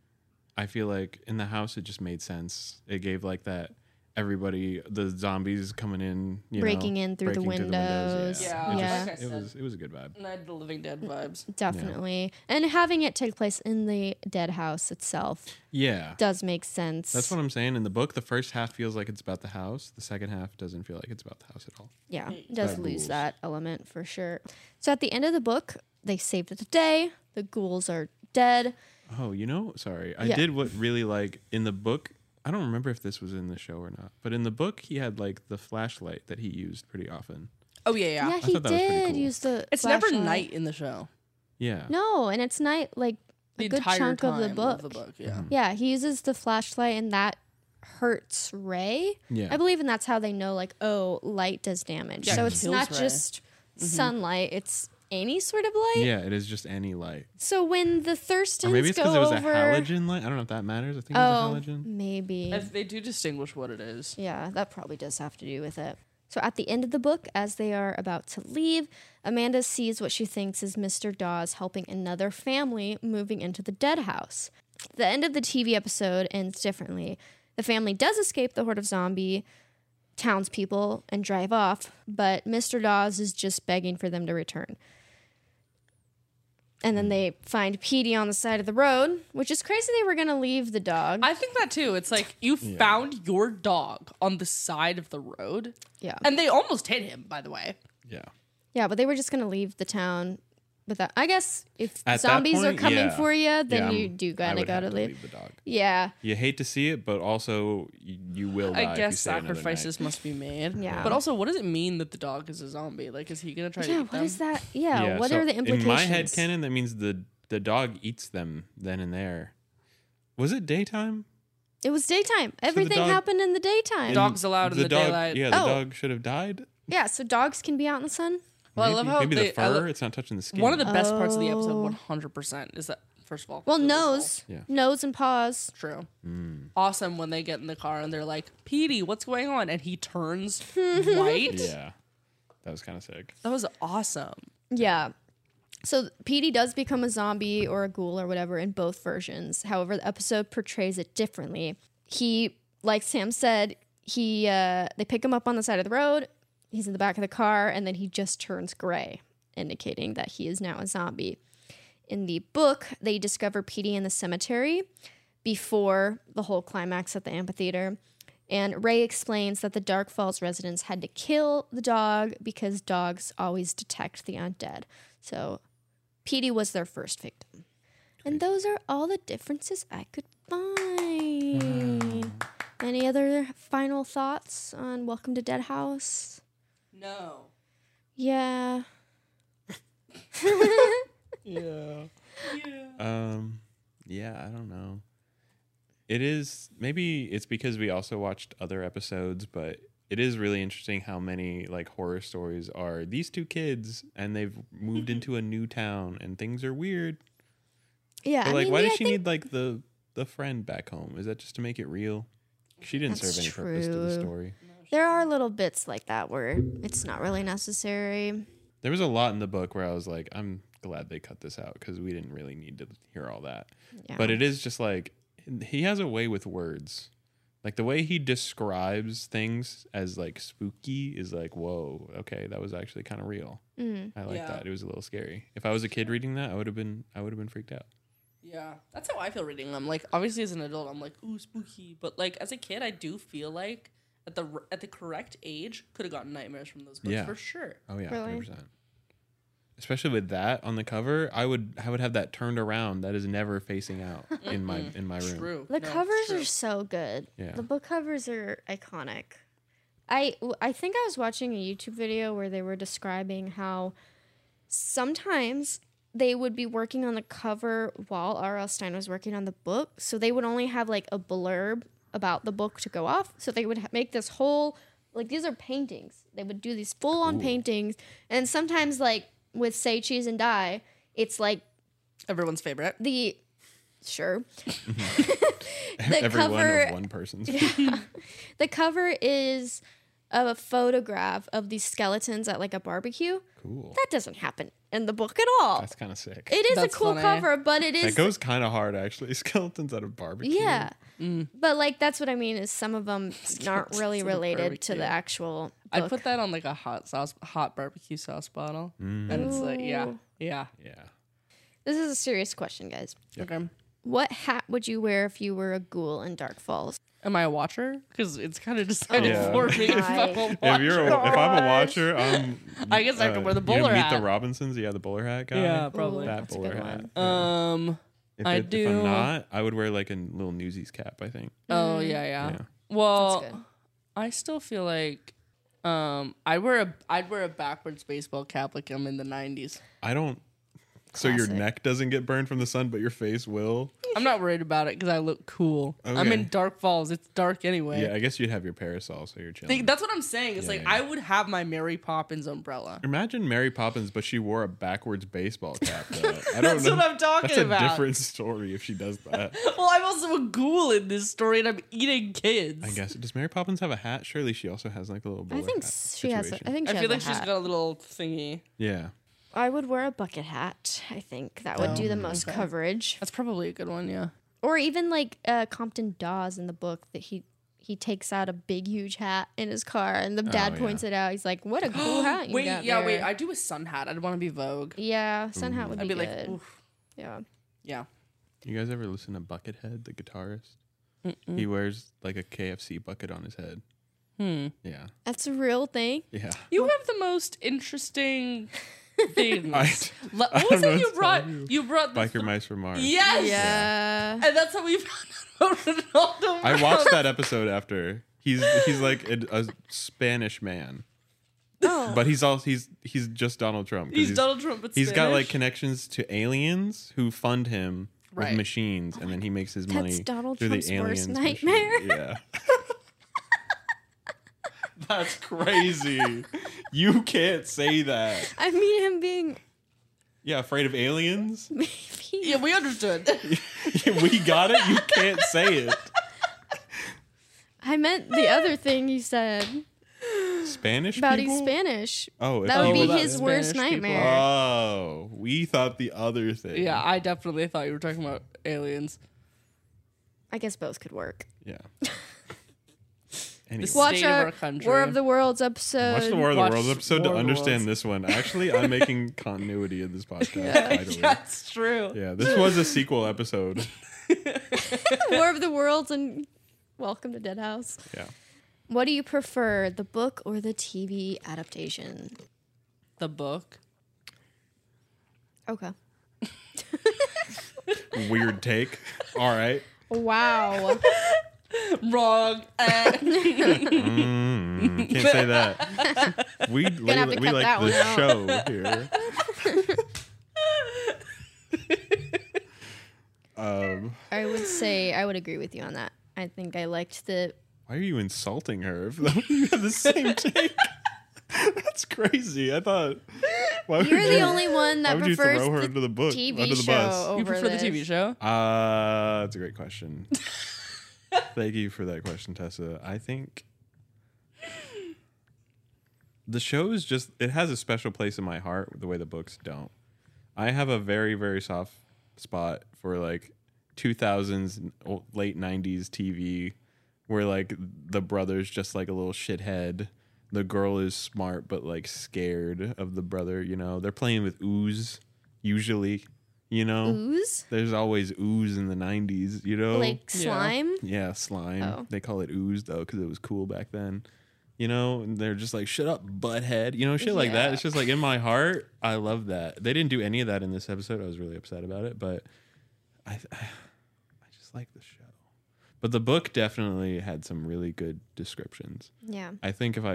I feel like in the house it just made sense. It gave like that everybody, the zombies coming in, Breaking in through the breaking windows. Yeah, It, Yeah. like I said. it was a good vibe. Night of the Living Dead vibes. Definitely. And having it take place in the dead house itself Yeah, does make sense. that's what I'm saying. In the book, the first half feels like it's about the house. The second half doesn't feel like it's about the house at all. Yeah, it does Bad lose ghouls. that element for sure. So at the end of the book, they saved the day. The ghouls are dead. Oh, sorry. I Yeah. did what really like in the book. I don't remember if this was in the show or not, but in the book, he had like the flashlight that he used pretty often. Oh, yeah, yeah. Yeah, he thought that was pretty did cool. use the It's never flashlight. night in the show. Yeah. No, and it's night like The a good entire chunk time of the book. yeah. Yeah, he uses the flashlight and that hurts Ray. Yeah. I believe, and that's how they know, like, oh, light does damage. Yeah, so it it's kills not Ray. just sunlight, it's any sort of light. Yeah, it is just any light. So when the Or Thurstons maybe it's go because it was over, a halogen light. I don't know if that matters. I think oh, it was a halogen. maybe. They do distinguish what it is. Yeah, that probably does have to do with it. So at the end of the book, as they are about to leave, Amanda sees what she thinks is Mr. Dawes helping another family moving into the dead house. The end of the TV episode ends differently. The family does escape the horde of zombie townspeople and drive off, but Mr. Dawes is just begging for them to return. And then they find Petey on the side of the road, which is crazy they were going to leave the dog. I think that too. It's like you found your dog on the side of the road. Yeah. And they almost hit him, by the way. Yeah. Yeah, but they were just going to leave the town without. I guess if At that zombies are point, coming yeah. for you, then Yeah, you do I kind of would got have to to leave. the dog. Yeah. You hate to see it, but also you will die I if you guess stay another sacrifices night. must be made. Yeah. But also, what does it mean that the dog is a zombie? Like, is he going to try to Yeah, eat what them? is that? Yeah, what so are the implications? In my head canon, that means the dog eats them then and there. Was it daytime? It was daytime. Everything dog- happened in the daytime. Dog's allowed in the dog, daylight. Yeah, the Oh. dog should have died. Yeah, so dogs can be out in the sun? Well, maybe, I love how maybe they- the I fur. lo- It's not touching the skin. One of the best parts of the Oh. episode, 100%, is that, first of all, Well, the nose. Yeah. Nose and paws. visual. True. Mm. Awesome when they get in the car and they're like, Petey, what's going on? And he turns white. Yeah, that was kind of sick. That was awesome. Yeah. So Petey does become a zombie or a ghoul or whatever in both versions. However, the episode portrays it differently. He, like Sam said, they pick him up on the side of the road. He's in the back of the car, and then he just turns gray. indicating that he is now a zombie. In the book, they discover Petey in the cemetery before the whole climax at the amphitheater. And Ray explains that the Dark Falls residents had to kill the dog because dogs always detect the undead. So Petey was their first victim. And those are all the differences I could find. Any other final thoughts on Welcome to Dead House? No. Yeah. Yeah. Yeah, I don't know. It is, maybe it's because we also watched other episodes, but it is really interesting how many like horror stories are these two kids and they've moved into a new town and things are weird. Yeah. But like, why yeah, does I she think need like the friend back home? Is that just to make it real? She didn't That's serve any purpose to the true. story. there are little bits like that where it's not really necessary. There was a lot in the book where I was like, I'm glad they cut this out because we didn't really need to hear all that. Yeah. But it is just like, he has a way with words. Like the way he describes things as like spooky is like, whoa, okay, that was actually kind of real. Mm. I like Yeah. that. It was a little scary. If I was a kid reading that, I would have been freaked out. Yeah, that's how I feel reading them. Like, obviously, as an adult, I'm like, ooh, spooky. But like, as a kid, I do feel like at the correct age, could have gotten nightmares from those books Yeah. for sure. Oh yeah, Really? 100%. Especially with that on the cover, I would have that turned around that is never facing out in my room. True. The No, covers true. are so good. Yeah. The book covers are iconic. I think I was watching a YouTube video where they were describing how sometimes they would be working on the cover while R.L. Stein was working on the book. So they would only have like a blurb about the book to go off. So they would make this whole, like, these are paintings. They would do these full on Cool. paintings. And sometimes, like, with Say, Cheese, and Die, it's like Everyone's favorite. the, sure. Every cover- one of one person's. The cover is a photograph of these skeletons at like a barbecue. Cool. That doesn't happen in the book at all. That's kind of sick. It is That's a cool funny. cover, but it That is goes kind of hard actually. Skeletons at a barbecue. yeah. But like that's what I mean is some of them aren't really at a related to barbecue. the actual book. I put that on like a hot barbecue sauce bottle, and it's like, yeah, Ooh. yeah. Yeah. This is a serious question, guys. Okay. What hat would you wear if you were a ghoul in Dark Falls? Am I a watcher? Because it's kind of decided Yeah. for me. If I'm a my If watcher. if I'm a watcher, I guess I have to wear the you bowler Meet hat. the Robinsons. Yeah, the bowler hat guy. Yeah, probably. That That's a bowler good hat. one. If I If do- I'm not, I would wear like a little Newsies cap. I think. Oh yeah. Yeah. Well, That's good. I still feel like I'd wear a backwards baseball cap like I'm in the 90s. I don't. So your Classic. neck doesn't get burned from the sun, but your face will. I'm not worried about it because I look cool. I'm Okay. in Dark Falls. It's dark anyway. Yeah, I guess you'd have your parasol, so you're chilling. That's what I'm saying. It's Yeah, like yeah. I would have my Mary Poppins umbrella. Imagine Mary Poppins, but she wore a backwards baseball cap. Though. I don't That's know. what I'm talking That's a about. different story if she does that. Well, I'm also a ghoul in this story, and I'm eating kids. I guess. Does Mary Poppins have a hat? Surely she also has like a little. I bowler think hat she has. situation. I think she I has feel a like she's hat. got a little thingy. Yeah. I would wear a bucket hat. I think that would do the most okay. coverage. That's probably a good one. Yeah. Or even like Compton Dawes in the book that he takes out a big huge hat in his car and the dad yeah. points it out. He's like, "What a cool hat you Wait, got yeah, there." wait. I do a sun hat. I'd want to be Vogue. Yeah, sun hat would I'd be, be good. like, oof. Yeah. Yeah. You guys ever listen to Buckethead, the guitarist? He wears like a KFC bucket on his head. Yeah. That's a real thing. Yeah. You have the most interesting things. What I was don't know it you what to brought? tell you. You brought the Biker Mice from Mars. Yes. Yeah. And that's how we found out about Ronaldo. I watched that episode after. He's like a Spanish man, Oh. but he's just Donald Trump. 'cause He's Donald Trump, but He's got like Spanish. connections to aliens who fund him with Right. machines, and then he makes his That's money Donald through Trump's the worst aliens. machine. nightmare. Yeah. That's crazy. You can't say that. I mean him being Yeah, afraid of aliens? maybe. Yeah, we understood. We got it. You can't say it. I meant the other thing you said Spanish about people? he's Spanish. Oh, if That would he be was- about his worst Spanish people. nightmare. Oh, we thought the other thing. Yeah, I definitely thought you were talking about aliens. I guess both could work. Yeah. Anyway. Watch state of our our country. War of the Worlds episode. Watch the War of the Watch Worlds episode to War of the understand Worlds. this one. Actually, I'm making continuity in this podcast. Finally. That's true. Yeah, this was a sequel episode. War of the Worlds and Welcome to Dead House. Yeah. What do you prefer, the book or the TV adaptation? The book. Okay. Weird take. All right. Wow. Wrong. Can't say that. We have to like cut that the one out. show here. I would say I would agree with you on that. I think I liked the. Why are you insulting her if you have the same take? That's crazy. I thought. Why would You're the you- only one Why that would you prefers throw her the under the book, TV under the show bus? over You prefer this. the TV show? That's a great question. Thank you for that question, Tessa. I think the show is just, it has a special place in my heart the way the books don't. I have a very, very soft spot for like 2000s, late 90s TV where like the brother's just like a little shithead. The girl is smart but like scared of the brother, you know. They're playing with ooze usually, you know. Ooze? There's always ooze in the 90s, you know? Like Yeah. slime? Yeah, slime. Oh. They call it ooze, though, because it was cool back then. You know, and they're just like, shut up, butthead. You know, shit like that. Yeah. It's just like in my heart, I love that. They didn't do any of that in this episode. I was really upset about it, but I just like the show. But the book definitely had some really good descriptions. Yeah. I think if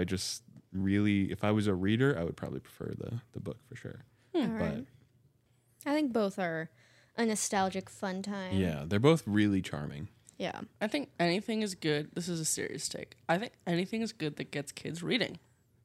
I was a reader, I would probably prefer the book for sure. All right. I think both are a nostalgic fun time. Yeah, they're both really charming. Yeah. I think anything is good. This is a serious take. I think anything is good that gets kids reading.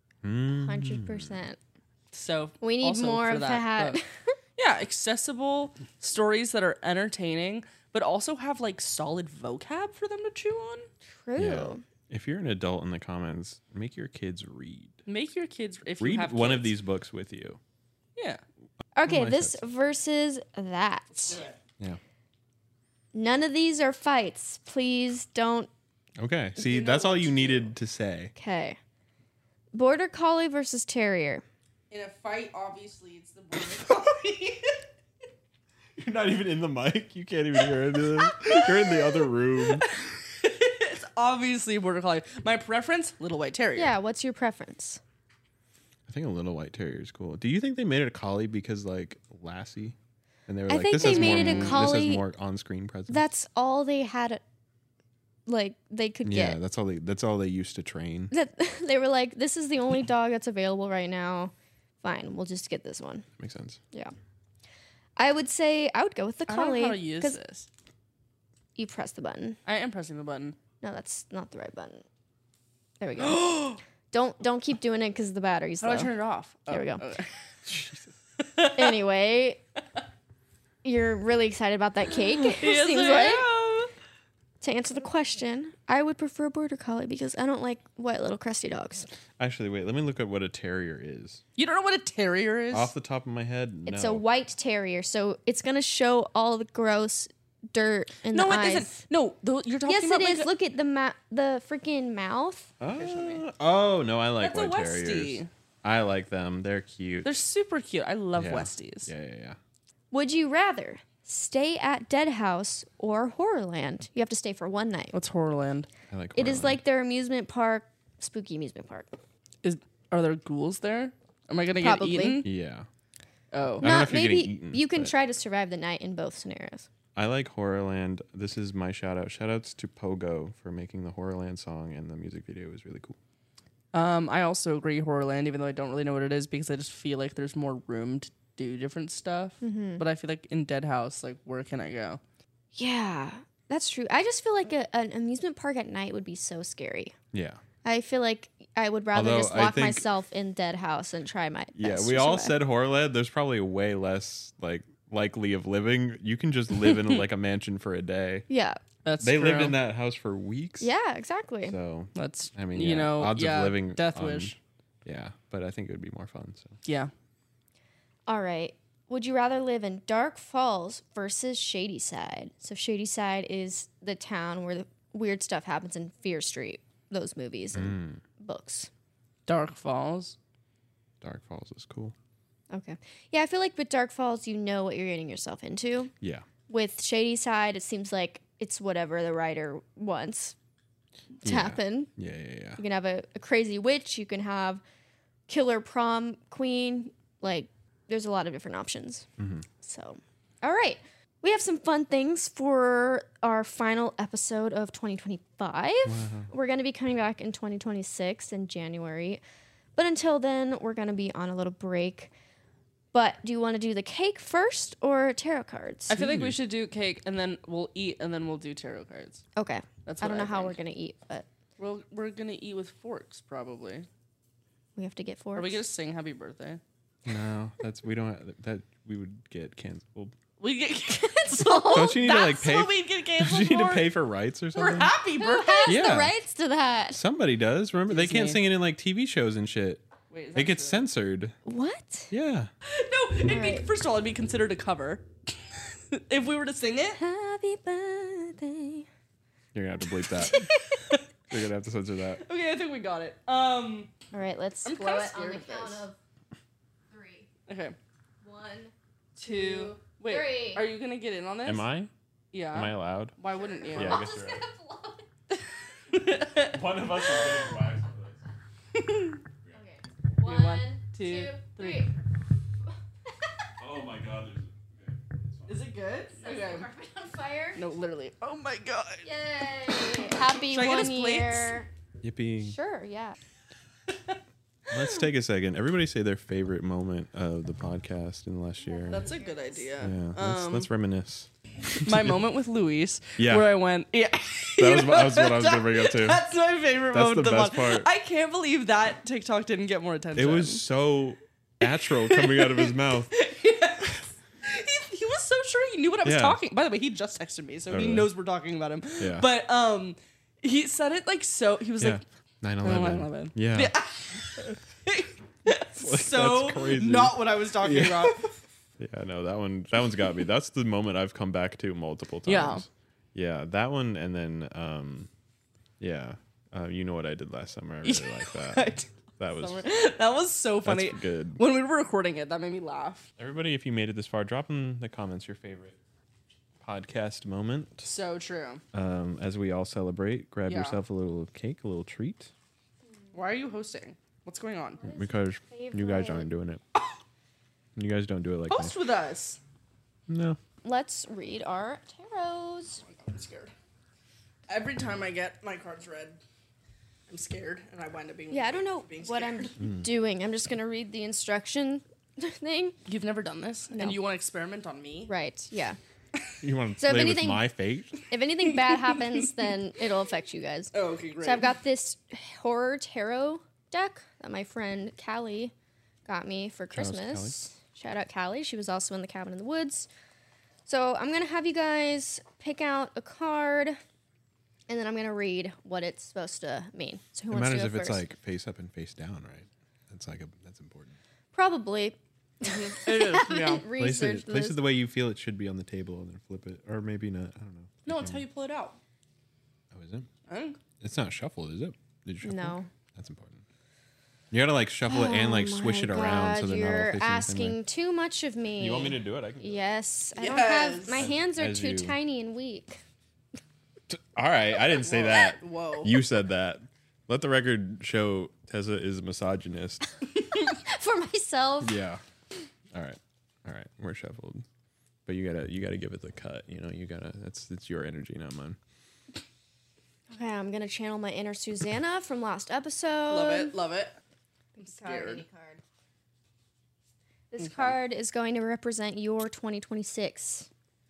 100%. So We need also more for of that, that. but- yeah, accessible stories that are entertaining, but also have like solid vocab for them to chew on. True. Yeah. If you're an adult in the comments, make your kids read. Make your kids if you Read have one of kids. these books with you. Yeah. Okay, I this said versus that. Yeah. None of these are fights. Please don't. Okay. See, that's all you needed to say. Okay. Border Collie versus Terrier. In a fight, obviously, it's the border collie. You're not even in the mic. You can't even hear anything. You're in the other room. It's obviously a border collie. My preference, little white terrier. Yeah, what's your preference? I think a little white terrier is cool. Do you think they made it a collie because like Lassie? And they were I like, think this they has made more, it a This collie- has more on-screen presence. That's all they had. Like they could yeah, get. that's all they used to train. That they were like, this is the only dog that's available right now. Fine, we'll just get this one. Makes sense. Yeah. I would say I would go with the I don't collie know how to use 'cause this. you press the button. I am pressing the button. No, that's not the right button. There we go. Don't keep doing it because the battery's How low. do I turn it off? There we go. Okay. Anyway, you're really excited about that cake. Yes, Seems I like. am. To answer the question, I would prefer border collie because I don't like wet little crusty dogs. Actually, wait. Let me look at what a terrier is. You don't know what a terrier is? Off the top of my head, It's no. a white terrier, so it's gonna show all the gross dirt in no, the it eyes. isn't. No, you're talking Yes, about it like is. a- Look at the freaking mouth. Oh no, I like That's a white Westie. terriers. I like them. They're cute. They're super cute. I love Yeah. Westies. Yeah. Would you rather stay at Dead House or Horrorland? You have to stay for one night. What's Horrorland? I like. It is Horrorland. like their amusement park, spooky amusement park. Are there ghouls there? Am I gonna Probably. get eaten? Yeah. Oh, I don't know Not if you're getting maybe eaten, you can but- try to survive the night in both scenarios. I like Horrorland. This is my shout out. Shout outs to Pogo for making the Horrorland song, and the music video was really cool. I also agree Horrorland, even though I don't really know what it is because I just feel like there's more room to do different stuff. Mm-hmm. But I feel like in Dead House, like where can I go? Yeah, that's true. I just feel like an amusement park at night would be so scary. Yeah. I feel like I would rather Although just I lock think- myself in Dead House and try my Yeah, best we to all survive. said Horrorland. There's probably way less like likely of living. You can just live in like a mansion for a day. Yeah. That's They true. lived in that house for weeks. Yeah, exactly. So That's I mean, you yeah, know, odds yeah, of living Death on- Wish. Yeah, but I think it would be more fun. So Yeah. All right. Would you rather live in Dark Falls versus Shady Side? So Shady Side is the town where the weird stuff happens in Fear Street those movies and books. Dark Falls. Dark Falls is cool. Okay. Yeah, I feel like with Dark Falls, you know what you're getting yourself into. Yeah. With Shady Side, it seems like it's whatever the writer wants to happen. Yeah. You can have a crazy witch. You can have killer prom queen. Like, there's a lot of different options. So, all right. We have some fun things for our final episode of 2025. We're going to be coming back in 2026 in January. But until then, we're going to be on a little break. But do you want to do the cake first or tarot cards? I feel like we should do cake and then we'll eat and then we'll do tarot cards. Okay. That's I what don't know I how think. we're going to eat, but We're gonna eat with forks probably. we have to get forks. Are we gonna sing happy birthday? No, we would get canceled. We get canceled. Don't you need to like That's pay? what we get Don't canceled you need to for? pay for rights or For something? happy Who birthday. has Yeah. the rights to that? Somebody does. Remember, they can't Disney. sing it in like TV shows and shit. Wait, is It that gets true? censored. What? Yeah. No, it'd be, Alright. first of all, it'd be considered a cover. If we were to sing it, Happy birthday. You're gonna have to bleep that. You're gonna have to censor that. okay, I think we got it. All right, let's I'm blow kinda it on scared the of count this. of 3. Okay, 1. 2. Wait, 3. are you gonna get in on this? Am I? Yeah. Am I allowed? Why wouldn't you? Yeah, I guess you're right. One of us is getting waxed for this. Okay. 1, 2, 3. Oh my god, Is it good? Set the carpet on fire. No, literally. Oh my god. Yay! Happy Should I get us 1 plates? year. Yippee. Sure, yeah. Let's take a second. Everybody say their favorite moment of the podcast in the last year. That's a good idea. Yeah, let's reminisce. My moment with Luis, Yeah. where I went, yeah. That's what I was gonna bring up too. That's my favorite That's moment of the the best month. part. I can't believe that TikTok didn't get more attention. It was so natural coming out of his mouth. He was so sure he knew what I was Yeah. talking. By the way, he just texted me, so he Totally. knows we're talking about him. Yeah. But he said it like so. He was Yeah. like 9/11. 9/11. Yeah. so that's crazy. not what I was talking about. Yeah, no, that one's got me. That's the moment I've come back to multiple times. Yeah. Yeah, that one and then you know what I did last summer. I really like that. That was That was so funny. that's good. When we were recording it, that made me laugh. Everybody, if you made it this far, drop in the comments your favorite podcast moment. So true. As we all celebrate, grab Yeah. yourself a little cake, a little treat, Why are you hosting? What's going on? because you guys favorite? aren't doing it. You guys don't do it like Host me. with us. No. Let's read our tarots. I'm scared. Every time I get my cards read, I'm scared, and I wind up being. Yeah, I don't know being what scared. I'm doing. I'm just going to read the instruction thing. You've never done this, No. and you want to experiment on me? Right, yeah. You want to So if play anything- with my fate? If anything bad happens, then it'll affect you guys. Oh, okay, great. So I've got this horror tarot deck that my friend Callie got me for out to Christmas. Shout out Callie. She was also in the cabin in the woods. So I'm going to have you guys pick out a card, and then I'm going to read what it's supposed to mean. So who It wants to matters go if first? it's like face up and face down, right? That's important. Probably. it is. Yeah. Research Place this. it the way you feel it should be on the table, and then flip it, or maybe not. I don't know. No, it's how you pull it out. Oh, is it? I think. It's not shuffled, is it? Did you shuffle No. it? That's important. You gotta like shuffle it and like Oh swish my it around so God, they're not all you're facing the same way. asking too much of me. You want me to do it? I can. Do it. Yes. I don't Yes. have. My hands are As too you- tiny and weak. All right, I didn't say that. Whoa. You said that. Let the record show Tessa is a misogynist. For myself. Yeah. All right. We're shuffled, but you gotta give it the cut. You know, it's your energy, not mine. Okay, I'm gonna channel my inner Susanna from last episode. Love it. Love it. I'm Card, scared. any card. This card is going to represent your 2026.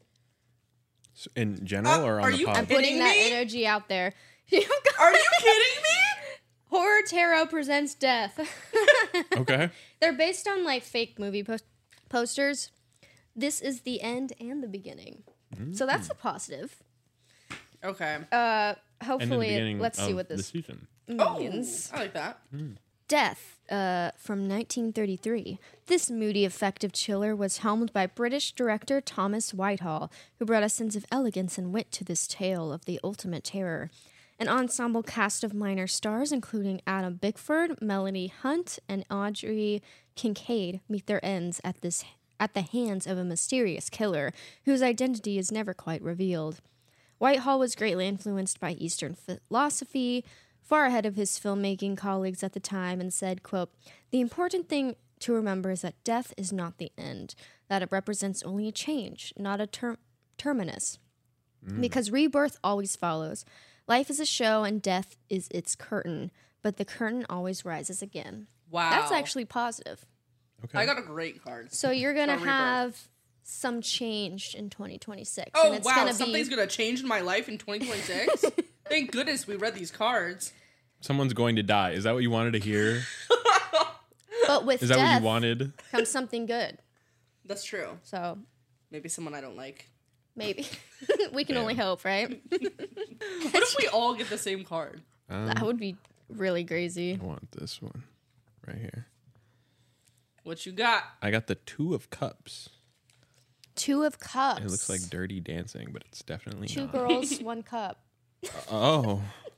So in general or are on the you- pod? I'm Putting Kidding that me? energy out there. You've got- Are you kidding me? Horror Tarot presents death. Okay. They're based on like fake movie posters. This is the end and the beginning. So that's a positive. Okay. And in the Hopefully, beginning let's see of what the this season. means. I like that. Death from 1933. This moody, effective chiller was helmed by British director Thomas Whitehall, who brought a sense of elegance and wit to this tale of the ultimate terror. An ensemble cast of minor stars, including Adam Bickford, Melanie Hunt, and Audrey Kincaid, meet their ends at the hands of a mysterious killer whose identity is never quite revealed. Whitehall was greatly influenced by Eastern philosophy, far ahead of his filmmaking colleagues at the time, and said, quote, "The important thing to remember is that death is not the end, that it represents only a change, not a terminus. Because rebirth always follows. Life is a show and death is its curtain, but the curtain always rises again." Wow. That's actually positive. Okay. I got a great card. So you're going to For rebirth. have some change in 2026. Oh, and it's wow. gonna Something's going to change in my life in 2026? Thank goodness we read these cards. Someone's going to die. Is that what you wanted to hear? But with Is that what death you wanted? comes something good. That's true. So Maybe someone I don't like. maybe. We can only hope, right? What if we all get the same card? That would be really crazy. I want this one right here. What you got? I got the Two of Cups. Two of Cups. It looks like Dirty Dancing, but it's definitely Two not. girls, one cup. Oh.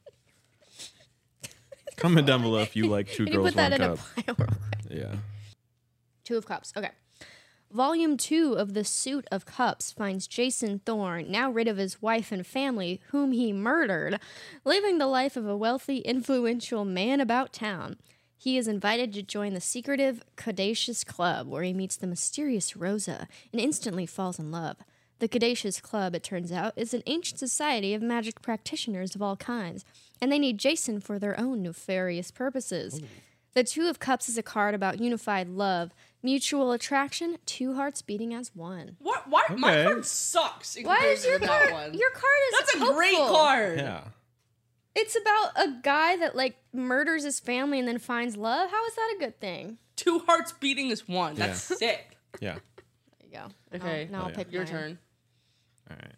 Comment down below if you like Two Can you Girls, put that One in a Cup. pile real quick? Yeah. Two of Cups. Okay. Volume 2 of The Suit of Cups finds Jason Thorne, now rid of his wife and family, whom he murdered, living the life of a wealthy, influential man about town. He is invited to join the secretive Caduceus Club, where he meets the mysterious Rosa and instantly falls in love. The Caduceus Club, it turns out, is an ancient society of magic practitioners of all kinds, and they need Jason for their own nefarious purposes. The Two of Cups is a card about unified love, mutual attraction, two hearts beating as one. What? Why? My Okay. card sucks in Why is comparison your to card? that one. Your card is That's a hopeful. great card. Yeah. It's about a guy that like murders his family and then finds love. How is that a good thing? Two hearts beating as one. That's sick. Yeah. There you go. Okay. Now I'll yeah. pick Your mine. turn. All right.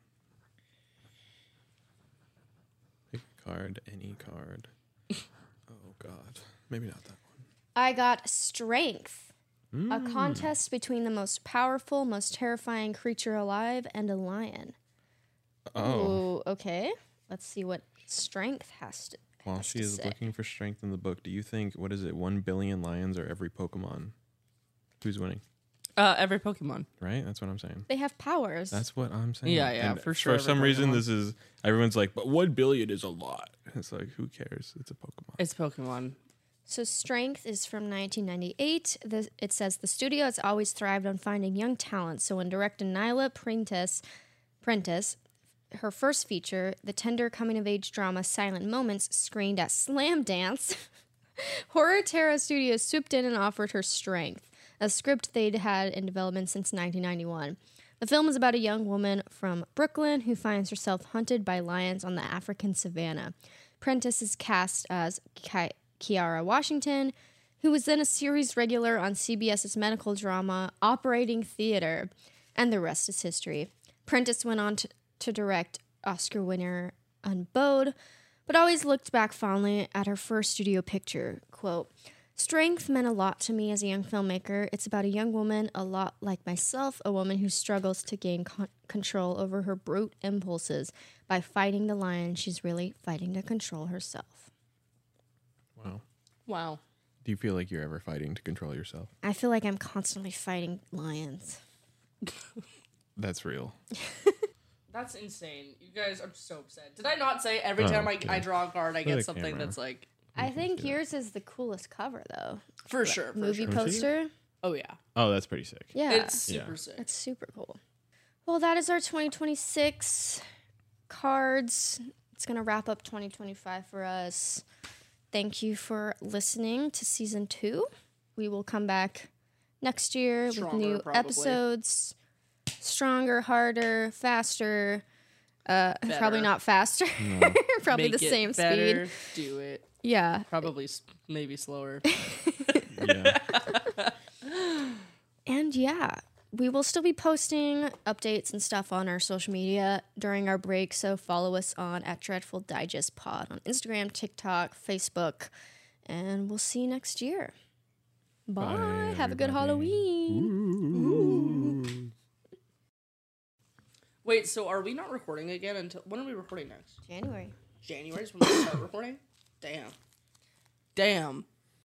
Pick a card, any card. Oh, God. Maybe not that one. I got Strength, a contest between the most powerful, most terrifying creature alive and a lion. Oh. Ooh, okay. Let's see what Strength has to. While has she to is say. looking for strength in the book, do you think, 1 billion lions or every Pokemon? Who's winning? Every Pokemon. Right? That's what I'm saying. They have powers. That's what I'm saying. Yeah, yeah, And for sure, For every some reason, Pokemon. this is everyone's like, but 1 billion is a lot. It's like, who cares? It's a Pokemon. It's Pokemon. So Strength is from 1998. It says the studio has always thrived on finding young talent. So when director Nyla Prentice, her first feature, the tender coming-of-age drama Silent Moments, screened at Slam Dance, Horror Terra Studios swooped in and offered her Strength, a script they'd had in development since 1991. The film is about a young woman from Brooklyn who finds herself hunted by lions on the African savannah. Prentice is cast as Kiara Washington, who was then a series regular on CBS's medical drama Operating Theater, and the rest is history. Prentice went on to direct Oscar winner Unbowed, but always looked back fondly at her first studio picture. Quote, "Strength meant a lot to me as a young filmmaker. It's about a young woman, a lot like myself, a woman who struggles to gain control over her brute impulses. By fighting the lion, she's really fighting to control herself." Wow. Wow. Do you feel like you're ever fighting to control yourself? I feel like I'm constantly fighting lions. That's real. That's insane. You guys are so upset. Did I not say every Oh, time I yeah. draw a card, I For get the something camera. that's like, I think yours is the coolest cover, though. for sure. Movie sure. poster. Oh, yeah. Oh, that's pretty sick. Yeah. It's super Yeah. sick. It's super cool. Well, that is our 2026 cards. It's going to wrap up 2025 for us. Thank you for listening to season 2. We will come back next year with Stronger, new probably. episodes. Stronger, harder, faster. Probably not faster. Probably Make the it same better, speed. Do it. Yeah. Probably maybe slower. Yeah. And yeah, we will still be posting updates and stuff on our social media during our break. So follow us on @DreadfulDigestPod on Instagram, TikTok, Facebook, and we'll see you next year. Bye. Bye, Have a good everybody. Halloween. Wait, so are we not recording again until when are we recording next? January. January is when we start recording. Damn.